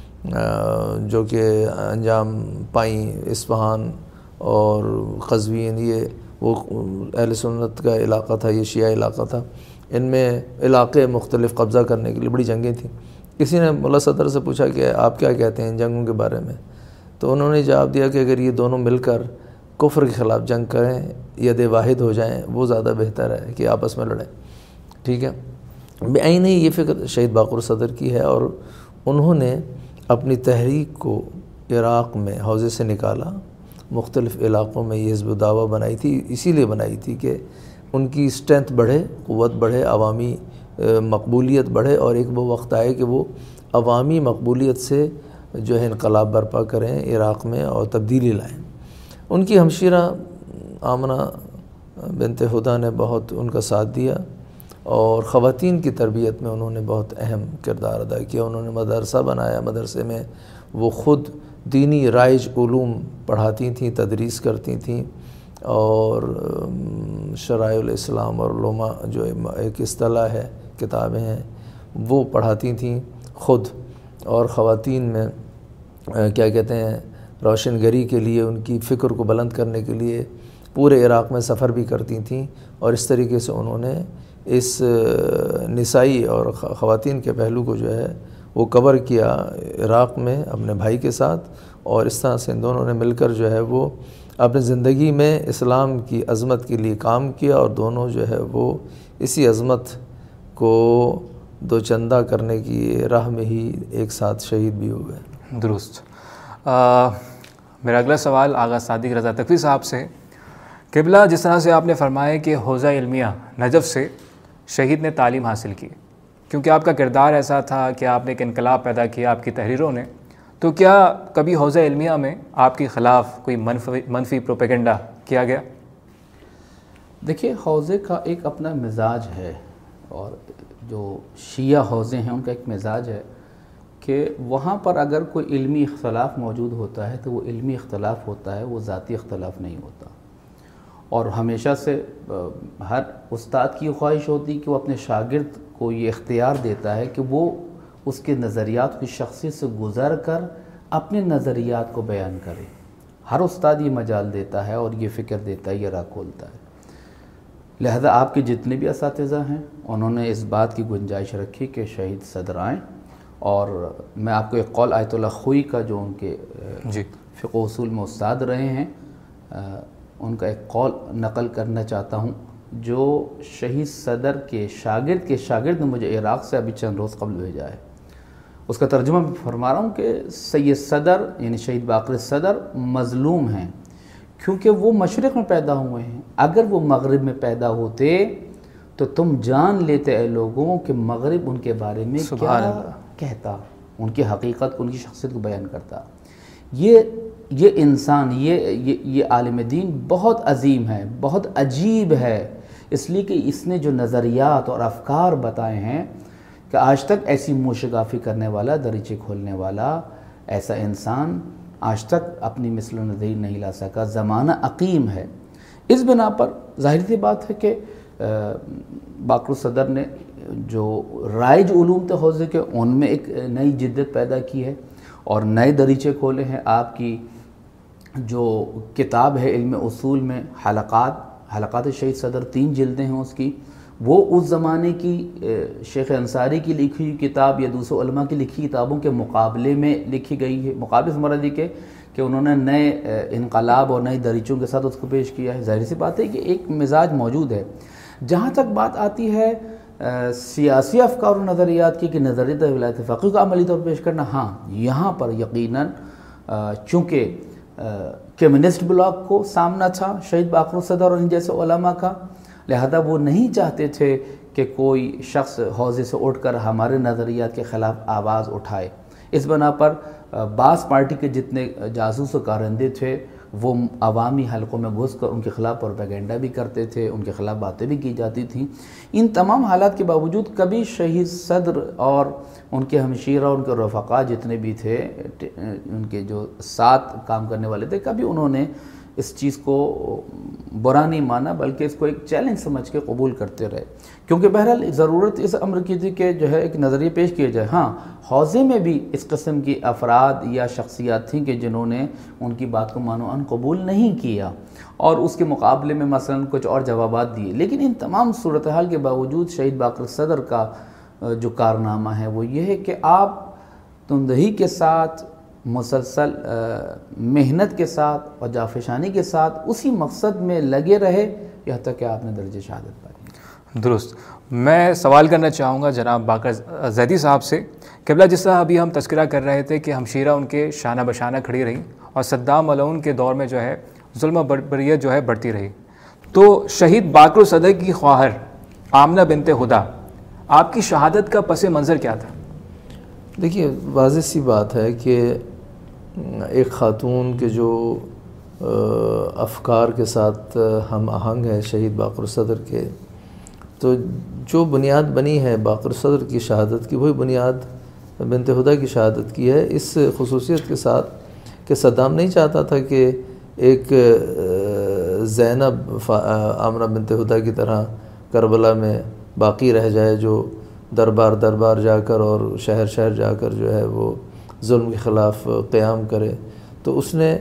جو کہ انجام پائیں، اصفہان اور قزوین، یہ وہ اہل سنت کا علاقہ تھا، یہ شیعہ علاقہ تھا، ان میں علاقے مختلف قبضہ کرنے کے لیے بڑی جنگیں تھیں۔ کسی نے ملا صدر سے پوچھا کہ آپ کیا کہتے ہیں ان جنگوں کے بارے میں، تو انہوں نے جواب دیا کہ اگر یہ دونوں مل کر کفر کے خلاف جنگ کریں، ید واحد ہو جائیں، وہ زیادہ بہتر ہے کہ آپس میں لڑیں۔ ٹھیک ہے، بعین ہی یہ فکر شہید باقر الصدر کی ہے، اور انہوں نے اپنی تحریک کو عراق میں حوزے سے نکالا، مختلف علاقوں میں یہ حزب دعویٰ بنائی تھی، اسی لیے بنائی تھی کہ ان کی اسٹرینتھ بڑھے، قوت بڑھے، عوامی مقبولیت بڑھے، اور ایک وہ وقت آئے کہ وہ عوامی مقبولیت سے جو ہے انقلاب برپا کریں عراق میں اور تبدیلی لائیں۔ ان کی ہمشیرہ آمنہ بنت ہدیٰ نے بہت ان کا ساتھ دیا، اور خواتین کی تربیت میں انہوں نے بہت اہم کردار ادا کیا۔ انہوں نے مدرسہ بنایا، مدرسے میں وہ خود دینی رائج علوم پڑھاتی تھیں، تدریس کرتی تھیں، اور شرائع الاسلام اور علومہ جو ایک اصطلاح ہے، کتابیں ہیں، وہ پڑھاتی تھیں خود، اور خواتین میں کیا کہتے ہیں روشن گری کے لیے، ان کی فکر کو بلند کرنے کے لیے پورے عراق میں سفر بھی کرتی تھیں، اور اس طریقے سے انہوں نے اس نسائی اور خواتین کے پہلو کو جو ہے وہ کور کیا عراق میں اپنے بھائی کے ساتھ، اور اس طرح سے ان دونوں نے مل کر جو ہے وہ اپنی زندگی میں اسلام کی عظمت کے لیے کام کیا، اور دونوں جو ہے وہ اسی عظمت کو دوچندہ کرنے کی راہ میں ہی ایک ساتھ شہید بھی ہو گئے۔ درست۔ میرا اگلا سوال آغا صادق رضا تقوی صاحب سے۔ قبلہ، جس طرح سے آپ نے فرمایا کہ حوزہ علمیہ نجف سے شہید نے تعلیم حاصل کی، کیونکہ آپ کا کردار ایسا تھا کہ آپ نے ایک انقلاب پیدا کیا آپ کی تحریروں نے، تو کیا کبھی حوزہ علمیہ میں آپ کے خلاف کوئی منفی پروپیگنڈا کیا گیا؟ دیکھیے، حوزے کا ایک اپنا مزاج ہے، اور جو شیعہ حوزے ہیں ان کا ایک مزاج ہے کہ وہاں پر اگر کوئی علمی اختلاف موجود ہوتا ہے تو وہ علمی اختلاف ہوتا ہے، وہ ذاتی اختلاف نہیں ہوتا۔ اور ہمیشہ سے ہر استاد کی خواہش ہوتی کہ وہ اپنے شاگرد کو یہ اختیار دیتا ہے کہ وہ اس کے نظریات کی شخصیت سے گزر کر اپنے نظریات کو بیان کرے۔ ہر استاد یہ مجال دیتا ہے اور یہ فکر دیتا ہے، یہ راہ کھولتا ہے۔ لہذا آپ کے جتنے بھی اساتذہ ہیں انہوں نے اس بات کی گنجائش رکھی کہ شہید صدر آئیں، اور میں آپ کو ایک قول آیت اللہ خوئی کا، جو ان کے فقہ اصول میں استاد رہے ہیں، ان کا ایک قول نقل کرنا چاہتا ہوں، جو شہید صدر کے شاگرد نے مجھے عراق سے ابھی چند روز قبل بھیجا ہے۔ اس کا ترجمہ بھی فرما رہا ہوں کہ سید صدر یعنی شہید باقر صدر مظلوم ہیں، کیونکہ وہ مشرق میں پیدا ہوئے ہیں۔ اگر وہ مغرب میں پیدا ہوتے تو تم جان لیتے اے لوگوں کہ مغرب ان کے بارے میں کیا کہتا، ان کی حقیقت کو، ان کی شخصیت کو بیان کرتا۔ یہ انسان، یہ عالم دین بہت عظیم ہے، بہت عجیب ہے، اس لیے کہ اس نے جو نظریات اور افکار بتائے ہیں کہ آج تک ایسی موشگافی کرنے والا، دریچے کھولنے والا ایسا انسان آج تک اپنی مثل و نظیر نہیں لا سکا۔ زمانہ عقیم ہے۔ اس بنا پر ظاہر سی بات ہے کہ باقر صدر نے جو رائج علوم تھے حوزے کے ان میں ایک نئی جدت پیدا کی ہے اور نئے دریچے کھولے ہیں. آپ کی جو کتاب ہے علم اصول میں حلقات شہید صدر 3 جلدیں ہیں اس کی، وہ اس زمانے کی شیخ انصاری کی لکھی ہوئی کتاب یا دوسرے علماء کی لکھی کتابوں کے مقابلے میں لکھی گئی ہے. مقابلے سے مراد یہ کہ انہوں نے نئے انقلاب اور نئے دریچوں کے ساتھ اس کو پیش کیا ہے. ظاہر سی بات ہے کہ ایک مزاج موجود ہے. جہاں تک بات آتی ہے سیاسی افکار و نظریات کی کہ نظریت ولایت فقیہ کو عملی طور پر پیش کرنا، ہاں یہاں پر یقیناً چونکہ کمیونسٹ بلاک کو سامنا تھا شہید باقر الصدر اور ان جیسے علماء کا، لہذا وہ نہیں چاہتے تھے کہ کوئی شخص حوزے سے اٹھ کر ہمارے نظریات کے خلاف آواز اٹھائے. اس بنا پر بعض پارٹی کے جتنے جاسوس و کارندے تھے وہ عوامی حلقوں میں گھس کر ان کے خلاف پروپیگنڈا بھی کرتے تھے، ان کے خلاف باتیں بھی کی جاتی تھیں. ان تمام حالات کے باوجود کبھی شہید صدر اور ان کے ہمشیرہ، ان کے رفقا جتنے بھی تھے، ان کے جو ساتھ کام کرنے والے تھے، کبھی انہوں نے اس چیز کو برا نہیں مانا بلکہ اس کو ایک چیلنج سمجھ کے قبول کرتے رہے. کیونکہ بہرحال ضرورت اس امر کی تھی کہ جو ہے ایک نظریہ پیش کیا جائے. ہاں حوزے میں بھی اس قسم کی افراد یا شخصیات تھیں کہ جنہوں نے ان کی بات کو مانوان قبول نہیں کیا اور اس کے مقابلے میں مثلا کچھ اور جوابات دیے. لیکن ان تمام صورتحال کے باوجود شہید باقر صدر کا جو کارنامہ ہے وہ یہ ہے کہ آپ تندہی کے ساتھ، مسلسل محنت کے ساتھ اور جافشانی کے ساتھ اسی مقصد میں لگے رہے یہاں تک کہ آپ نے درجہ شہادت پائی. درست. میں سوال کرنا چاہوں گا جناب باقر زیدی صاحب سے. قبلہ جس طرح ابھی ہم تذکرہ کر رہے تھے کہ ہمشیرہ ان کے شانہ بشانہ کھڑی رہیں اور صدام ملعون کے دور میں جو ہے ظلم و بربریت جو ہے بڑھتی رہی، تو شہید باقر الصدر کی خواہر آمنہ بنت ہدیٰ، آپ کی شہادت کا پس منظر کیا تھا؟ دیکھیے واضح سی بات ہے کہ ایک خاتون کے جو افکار کے ساتھ ہم آہنگ ہے شہید باقر الصدر کے، تو جو بنیاد بنی ہے باقر الصدر کی شہادت کی وہی بنیاد بنت ہدیٰ کی شہادت کی ہے، اس خصوصیت کے ساتھ کہ صدام نہیں چاہتا تھا کہ ایک زینب آمنہ بنت ہدیٰ کی طرح کربلا میں باقی رہ جائے جو دربار جا کر اور شہر جا کر جو ہے وہ ظلم کے خلاف قیام کرے. تو اس نے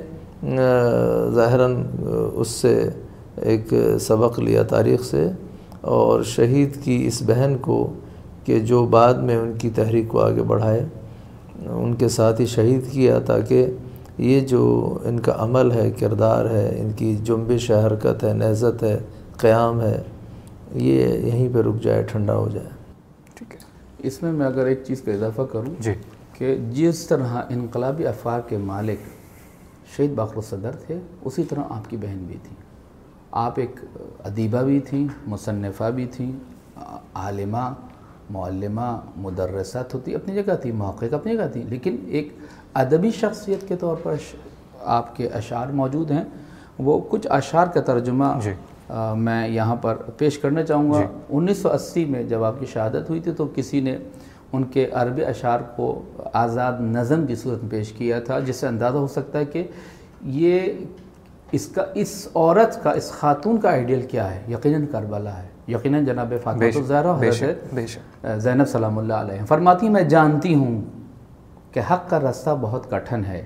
ظاہراً اس سے ایک سبق لیا تاریخ سے اور شہید کی اس بہن کو کہ جو بعد میں ان کی تحریک کو آگے بڑھائے ان کے ساتھ ہی شہید کیا، تاکہ یہ جو ان کا عمل ہے، کردار ہے، ان کی جنبش ہے، حرکت ہے، نہضت ہے، قیام ہے، یہ یہیں پہ رک جائے، ٹھنڈا ہو جائے. ٹھیک ہے. اس میں اگر ایک چیز کا اضافہ کروں جی، کہ جس طرح انقلابی افکار کے مالک شہید باقر الصدر تھے اسی طرح آپ کی بہن بھی تھی. آپ ایک ادیبہ بھی تھیں، مصنفہ بھی تھیں، عالمہ، معلمہ، مدرسہ ہوتی اپنی جگہ تھی، محقق اپنی جگہ تھی، لیکن ایک ادبی شخصیت کے طور پر آپ کے اشعار موجود ہیں. وہ کچھ اشعار کا ترجمہ جی میں یہاں پر پیش کرنا چاہوں گا. 1980 میں جب آپ کی شہادت ہوئی تھی تو کسی نے ان کے عربی اشعار کو آزاد نظم کی صورت میں پیش کیا تھا، جس سے اندازہ ہو سکتا ہے کہ یہ اس عورت کا، اس خاتون کا آئیڈیل کیا ہے. یقیناً کربلا ہے، یقیناً جناب فاطمہ الزہرا حضرت زینب سلام اللہ علیہ. فرماتی میں جانتی ہوں کہ حق کا راستہ بہت کٹھن ہے،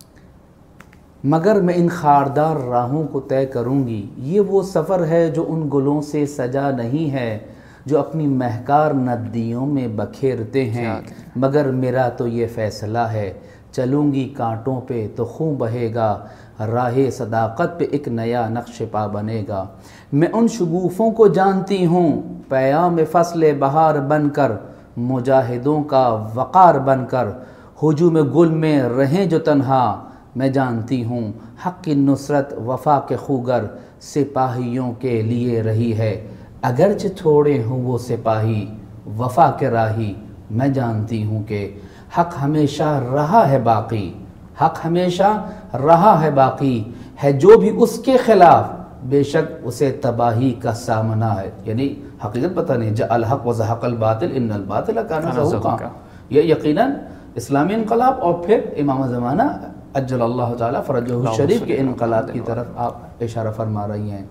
مگر میں ان خاردار راہوں کو طے کروں گی. یہ وہ سفر ہے جو ان گلوں سے سجا نہیں ہے جو اپنی مہکار ندیوں میں بکھیرتے ہیں، مگر میرا تو یہ فیصلہ ہے چلوں گی کانٹوں پہ تو خون بہے گا، راہ صداقت پہ ایک نیا نقش پا بنے گا. میں ان شگوفوں کو جانتی ہوں پیام فصل بہار بن کر، مجاہدوں کا وقار بن کر، ہجوم گل میں رہیں جو تنہا. میں جانتی ہوں حق کی نصرت وفا کے خوگر سپاہیوں کے لیے رہی ہے، اگرچہ تھوڑے ہوں وہ سپاہی وفا کے راہی. میں جانتی ہوں کہ حق ہمیشہ رہا ہے باقی، حق ہمیشہ رہا ہے باقی، ہے جو بھی اس کے خلاف بے شک اسے تباہی کا سامنا ہے. یعنی حقیقت پتہ نہیں، جاء الحق وزہق الباطل ان الباطل کان زہوقا. یہ یقیناً اسلامی انقلاب اور پھر امام زمانہ عجل اللہ تعالیٰ فرجہ الشریف کے انقلاب کی طرف آپ اشارہ فرما رہی ہیں.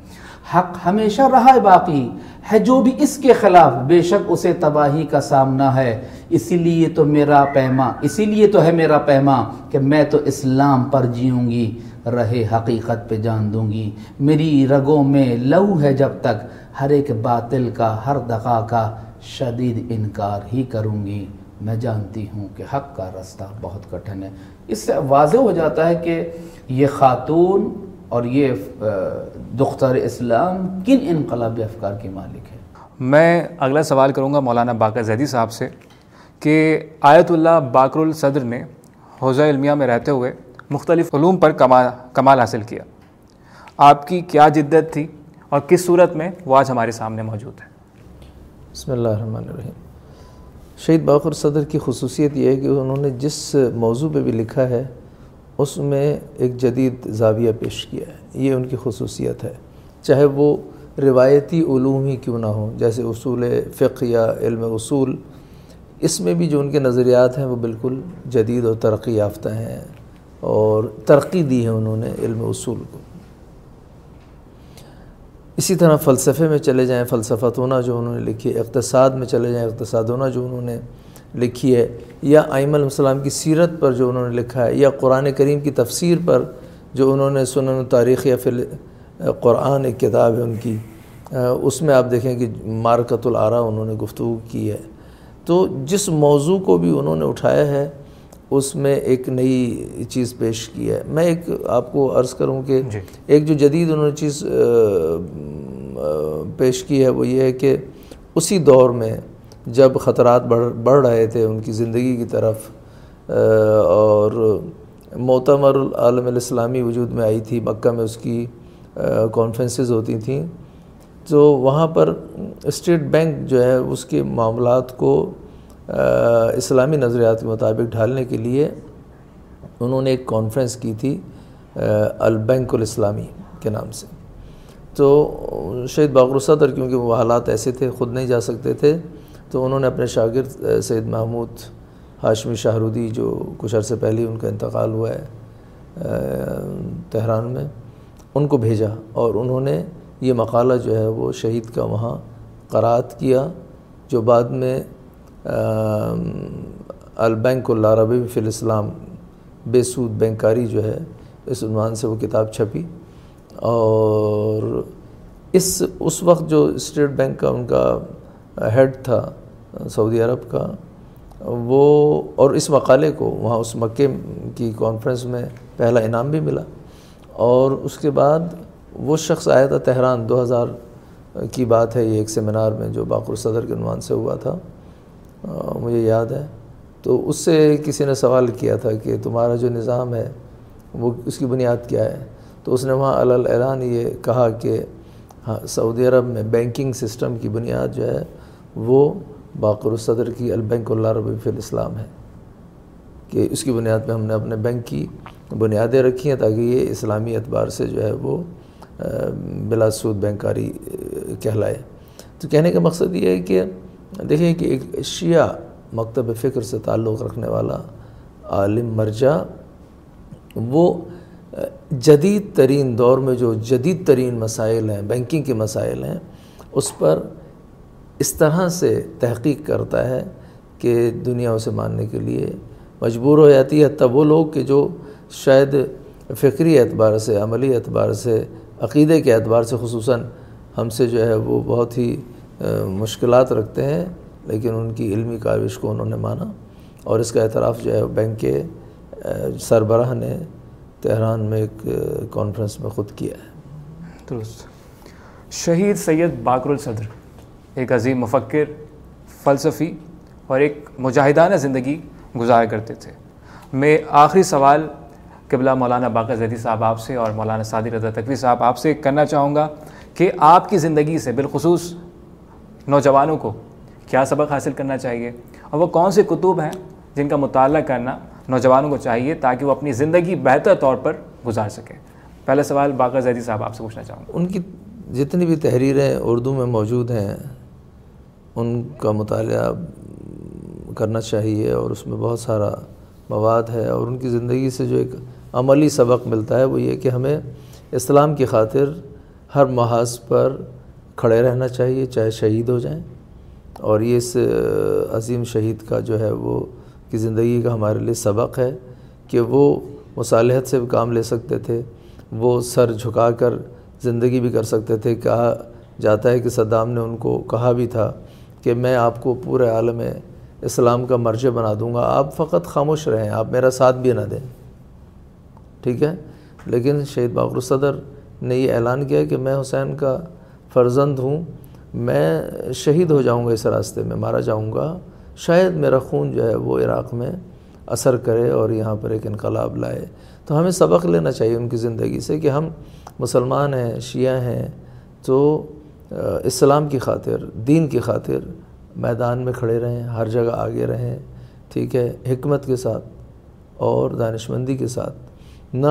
حق ہمیشہ رہا ہے باقی ہے، جو بھی اس کے خلاف بے شک اسے تباہی کا سامنا ہے۔ اسی لیے تو ہے میرا پیما کہ میں تو اسلام پر جیوں گی، رہے حقیقت پہ جان دوں گی۔ میری رگوں میں لہو ہے جب تک، ہر ایک باطل کا ہر دغا کا شدید انکار ہی کروں گی۔ میں جانتی ہوں کہ حق کا راستہ بہت کٹھن ہے۔ اس سے واضح ہو جاتا ہے کہ یہ خاتون اور یہ دختر اسلام کن انقلابی افکار کی مالک ہے۔ میں اگلا سوال کروں گا مولانا باقر زیدی صاحب سے کہ آیت اللہ باقر الصدر نے حوزہ علمیہ میں رہتے ہوئے مختلف علوم پر کمال حاصل کیا، آپ کی کیا جدت تھی اور کس صورت میں وہ آج ہمارے سامنے موجود ہے؟ بسم اللہ الرحمن الرحیم۔ شہید باقر صدر کی خصوصیت یہ ہے کہ انہوں نے جس موضوع پہ بھی لکھا ہے اس میں ایک جدید زاویہ پیش کیا ہے، یہ ان کی خصوصیت ہے، چاہے وہ روایتی علوم ہی کیوں نہ ہوں، جیسے اصول فقہ یا علم اصول، اس میں بھی جو ان کے نظریات ہیں وہ بالکل جدید اور ترقی یافتہ ہیں، اور ترقی دی ہے انہوں نے علم اصول کو۔ اسی طرح فلسفے میں چلے جائیں، فلسفتونہ جو انہوں نے لکھی ہے، اقتصاد میں چلے جائیں، اقتصادونہ جو انہوں نے لکھی ہے، یا ائمہ علیہ السلام کی سیرت پر جو انہوں نے لکھا ہے، یا قرآن کریم کی تفسیر پر جو انہوں نے سنن تاریخ یا پھر قرآن ایک کتاب ہے ان کی، اس میں آپ دیکھیں کہ معرکۃ الآراء انہوں نے گفتگو کی ہے۔ تو جس موضوع کو بھی انہوں نے اٹھایا ہے اس میں ایک نئی چیز پیش کی ہے۔ میں ایک آپ کو عرض کروں کہ ایک جو جدید انہوں نے چیز پیش کی ہے وہ یہ ہے کہ اسی دور میں جب خطرات بڑھ رہے تھے ان کی زندگی کی طرف، اور مؤتمر العالم الاسلامی وجود میں آئی تھی، مکہ میں اس کی کانفرنسز ہوتی تھیں، تو وہاں پر اسٹیٹ بینک جو ہے اس کے معاملات کو اسلامی نظریات کے مطابق ڈھالنے کے لیے انہوں نے ایک کانفرنس کی تھی البینک الاسلامی کے نام سے۔ تو شہید باقر صدر کیونکہ وہ حالات ایسے تھے، خود نہیں جا سکتے تھے، تو انہوں نے اپنے شاگرد سید محمود ہاشمی شاہرودی جو کچھ عرصے پہلے ان کا انتقال ہوا ہے تہران میں، ان کو بھیجا، اور انہوں نے یہ مقالہ جو ہے وہ شہید کا وہاں قرأت کیا، جو بعد میں البینک العربی فی الاسلام، بے سود بینکاری جو ہے، اس عنوان سے وہ کتاب چھپی۔ اور اس وقت جو اسٹیٹ بینک کا ان کا ہیڈ تھا سعودی عرب کا، وہ اور اس مقالے کو وہاں اس مکے کی کانفرنس میں پہلا انعام بھی ملا، اور اس کے بعد وہ شخص آیا تھا تہران، 2000 کی بات ہے، یہ ایک سیمینار میں جو باقر صدر کے عنوان سے ہوا تھا، مجھے یاد ہے۔ تو اس سے کسی نے سوال کیا تھا کہ تمہارا جو نظام ہے وہ اس کی بنیاد کیا ہے؟ تو اس نے وہاں اعلان یہ کہا کہ سعودی عرب میں بینکنگ سسٹم کی بنیاد جو ہے وہ باقر الصدر کی البینک العربی فی الاسلام ہے، کہ اس کی بنیاد پہ ہم نے اپنے بینک کی بنیادیں رکھی ہیں تاکہ یہ اسلامی اعتبار سے جو ہے وہ بلا سود بینکاری کہلائے۔ تو کہنے کا مقصد یہ ہے کہ دیکھیں کہ ایک شیعہ مکتب فکر سے تعلق رکھنے والا عالم مرجع، وہ جدید ترین دور میں جو جدید ترین مسائل ہیں، بینکنگ کے مسائل ہیں، اس پر اس طرح سے تحقیق کرتا ہے کہ دنیا اسے ماننے کے لیے مجبور ہو جاتی ہے۔ تب وہ لوگ کہ جو شاید فکری اعتبار سے، عملی اعتبار سے، عقیدے کے اعتبار سے خصوصاً ہم سے جو ہے وہ بہت ہی مشکلات رکھتے ہیں، لیکن ان کی علمی کاوش کو انہوں نے مانا، اور اس کا اعتراف جو ہے بینک کے سربراہ نے تہران میں ایک کانفرنس میں خود کیا ہے۔ درست۔ شہید سید باقر الصدر ایک عظیم مفکر، فلسفی اور ایک مجاہدانہ زندگی گزارا کرتے تھے۔ میں آخری سوال قبلہ مولانا باقر زیدی صاحب آپ سے اور مولانا سعدی رضا تقوی صاحب آپ سے کرنا چاہوں گا کہ آپ کی زندگی سے بالخصوص نوجوانوں کو کیا سبق حاصل کرنا چاہیے، اور وہ کون سے کتب ہیں جن کا مطالعہ کرنا نوجوانوں کو چاہیے تاکہ وہ اپنی زندگی بہتر طور پر گزار سکیں؟ پہلا سوال باقر زیدی صاحب آپ سے پوچھنا چاہوں گا۔ ان کی جتنی بھی تحریریں اردو میں موجود ہیں ان کا مطالعہ کرنا چاہیے، اور اس میں بہت سارا مواد ہے، اور ان کی زندگی سے جو ایک عملی سبق ملتا ہے وہ یہ کہ ہمیں اسلام کی خاطر ہر محاذ پر کھڑے رہنا چاہیے چاہے شہید ہو جائیں. اور یہ اس عظیم شہید کا جو ہے وہ کی زندگی کا ہمارے لیے سبق ہے کہ وہ مصالحت سے بھی کام لے سکتے تھے، وہ سر جھکا کر زندگی بھی کر سکتے تھے. کہا جاتا ہے کہ صدام نے ان کو کہا بھی تھا کہ میں آپ کو پورے عالم اسلام کا مرجع بنا دوں گا، آپ فقط خاموش رہیں، آپ میرا ساتھ بھی نہ دیں. ٹھیک ہے، لیکن شہید باقر الصدر نے یہ اعلان کیا کہ میں حسین کا فرزند ہوں، میں شہید ہو جاؤں گا، اس راستے میں مارا جاؤں گا، شاید میرا خون جو ہے وہ عراق میں اثر کرے اور یہاں پر ایک انقلاب لائے. تو ہمیں سبق لینا چاہیے ان کی زندگی سے کہ ہم مسلمان ہیں، شیعہ ہیں، تو اسلام کی خاطر، دین کی خاطر میدان میں کھڑے رہیں، ہر جگہ آگے رہیں. ٹھیک ہے، حکمت کے ساتھ اور دانشمندی کے ساتھ، نہ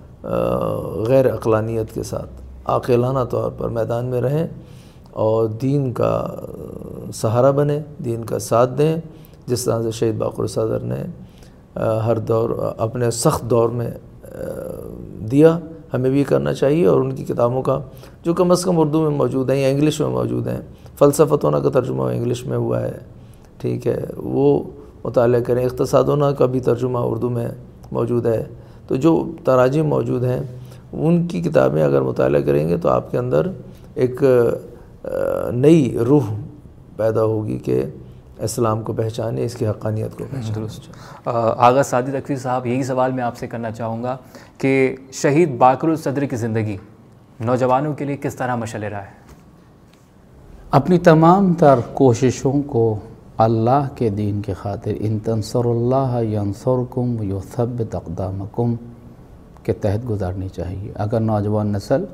غیر عقلانیت کے ساتھ، عاقلانہ طور پر میدان میں رہیں اور دین کا سہارا بنیں، دین کا ساتھ دیں. جس طرح سے شہید باقر الصدر نے ہر دور اپنے سخت دور میں دیا، ہمیں بھی کرنا چاہیے. اور ان کی کتابوں کا جو کم از کم اردو میں موجود ہیں یا انگلش میں موجود ہیں، فلسفتونہ کا ترجمہ انگلش میں ہوا ہے، ٹھیک ہے، وہ مطالعہ کریں. اقتصادونہ کا بھی ترجمہ اردو میں موجود ہے. تو جو تراجم موجود ہیں ان کی کتابیں اگر مطالعہ کریں گے تو آپ کے اندر ایک نئی روح پیدا ہوگی کہ اسلام کو پہچانے، اس کی حقانیت کو پہچانے. درست. آغا سعدی تکوی صاحب، یہی سوال میں آپ سے کرنا چاہوں گا کہ شہید باقر الصدر کی زندگی نوجوانوں کے لیے کس طرح مشعل راہ ہے؟ اپنی تمام تر کوششوں کو اللہ کے دین کی خاطر، ان تنصر اللہ ینصرکم ویثبت اقدامکم کے تحت گزارنی چاہیے. اگر نوجوان نسل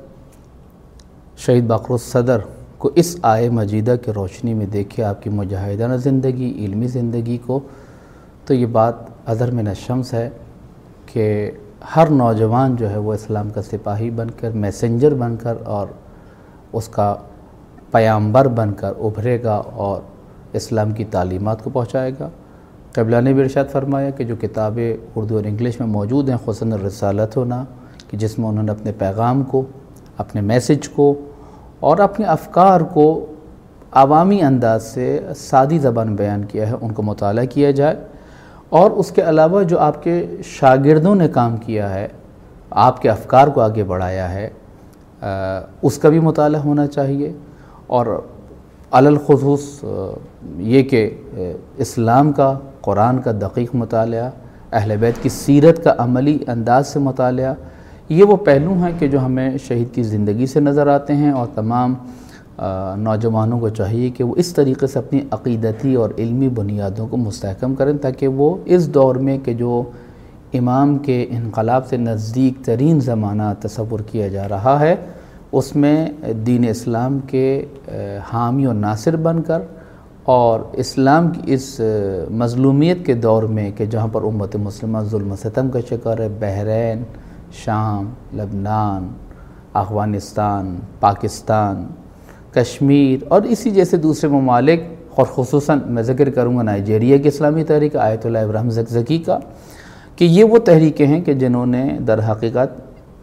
شہید باقر الصدر کو اس آیے مجیدہ کی روشنی میں دیکھے، آپ کی مجاہدانہ زندگی، علمی زندگی کو، تو یہ بات اظہر من الشمس ہے کہ ہر نوجوان جو ہے وہ اسلام کا سپاہی بن کر، میسنجر بن کر اور اس کا پیامبر بن کر ابھرے گا اور اسلام کی تعلیمات کو پہنچائے گا. قبلہ نے بھی ارشاد فرمایا کہ جو کتابیں اردو اور انگلش میں موجود ہیں، خصوصاً الرسالتنا، کہ جس میں انہوں نے اپنے پیغام کو، اپنے میسج کو اور اپنے افکار کو عوامی انداز سے سادی زبان بیان کیا ہے، ان کو مطالعہ کیا جائے. اور اس کے علاوہ جو آپ کے شاگردوں نے کام کیا ہے، آپ کے افکار کو آگے بڑھایا ہے، اس کا بھی مطالعہ ہونا چاہیے. اور علی الخصوص یہ کہ اسلام کا، قرآن کا دقیق مطالعہ، اہل بیت کی سیرت کا عملی انداز سے مطالعہ، یہ وہ پہلو ہیں کہ جو ہمیں شہید کی زندگی سے نظر آتے ہیں. اور تمام نوجوانوں کو چاہیے کہ وہ اس طریقے سے اپنی عقیدتی اور علمی بنیادوں کو مستحکم کریں تاکہ وہ اس دور میں کہ جو امام کے انقلاب سے نزدیک ترین زمانہ تصور کیا جا رہا ہے، اس میں دین اسلام کے حامی و ناصر بن کر، اور اسلام کی اس مظلومیت کے دور میں کہ جہاں پر امت مسلمہ ظلم و ستم کا شکار ہے، بحرین، شام، لبنان، افغانستان، پاکستان، کشمیر اور اسی جیسے دوسرے ممالک، اور خصوصاً میں ذکر کروں گا نائجیریا کی اسلامی تحریک آیت اللہ ابراہیم زکزکی کا، کہ یہ وہ تحریکیں ہیں کہ جنہوں نے در حقیقت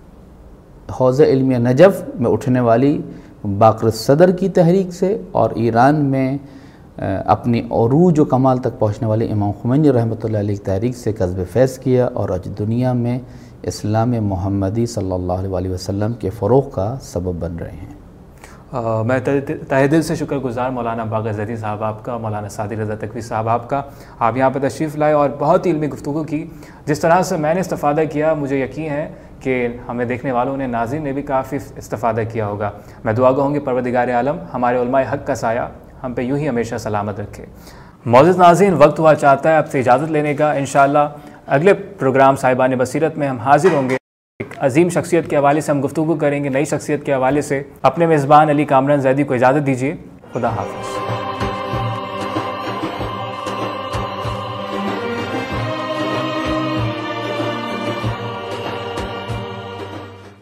حوزہ علمیہ نجف میں اٹھنے والی باقر الصدر کی تحریک سے اور ایران میں اپنی عروج و کمال تک پہنچنے والے امام خمینی رحمۃ اللہ علیہ کی تحریک سے کسب فیض کیا، اور آج دنیا میں اسلام محمدی صلی اللہ علیہ وسلم کے فروغ کا سبب بن رہے ہیں. میں تہہ دل سے شکر گزار مولانا باقر زیدی صاحب آپ کا، مولانا سعدی رضا تکوی صاحب آپ کا. آپ یہاں پہ تشریف لائے اور بہت ہی علمی گفتگو کی. جس طرح سے میں نے استفادہ کیا، مجھے یقین ہے کہ ہمیں دیکھنے والوں نے، ناظرین نے بھی کافی استفادہ کیا ہوگا. میں دعا گو ہوں گی پروردگار عالم ہمارے علماء حق کا سایہ ہم پہ یوں ہی ہمیشہ سلامت رکھے. معزز ناظرین، وقت ہوا چاہتا ہے اب سے اجازت لینے کا. انشاءاللہ اگلے پروگرام صاحبان بصیرت میں ہم حاضر ہوں گے. ایک عظیم شخصیت کے حوالے سے ہم گفتگو کریں گے، نئی شخصیت کے حوالے سے. اپنے میزبان علی کامران زیدی کو اجازت دیجیے. خدا حافظ.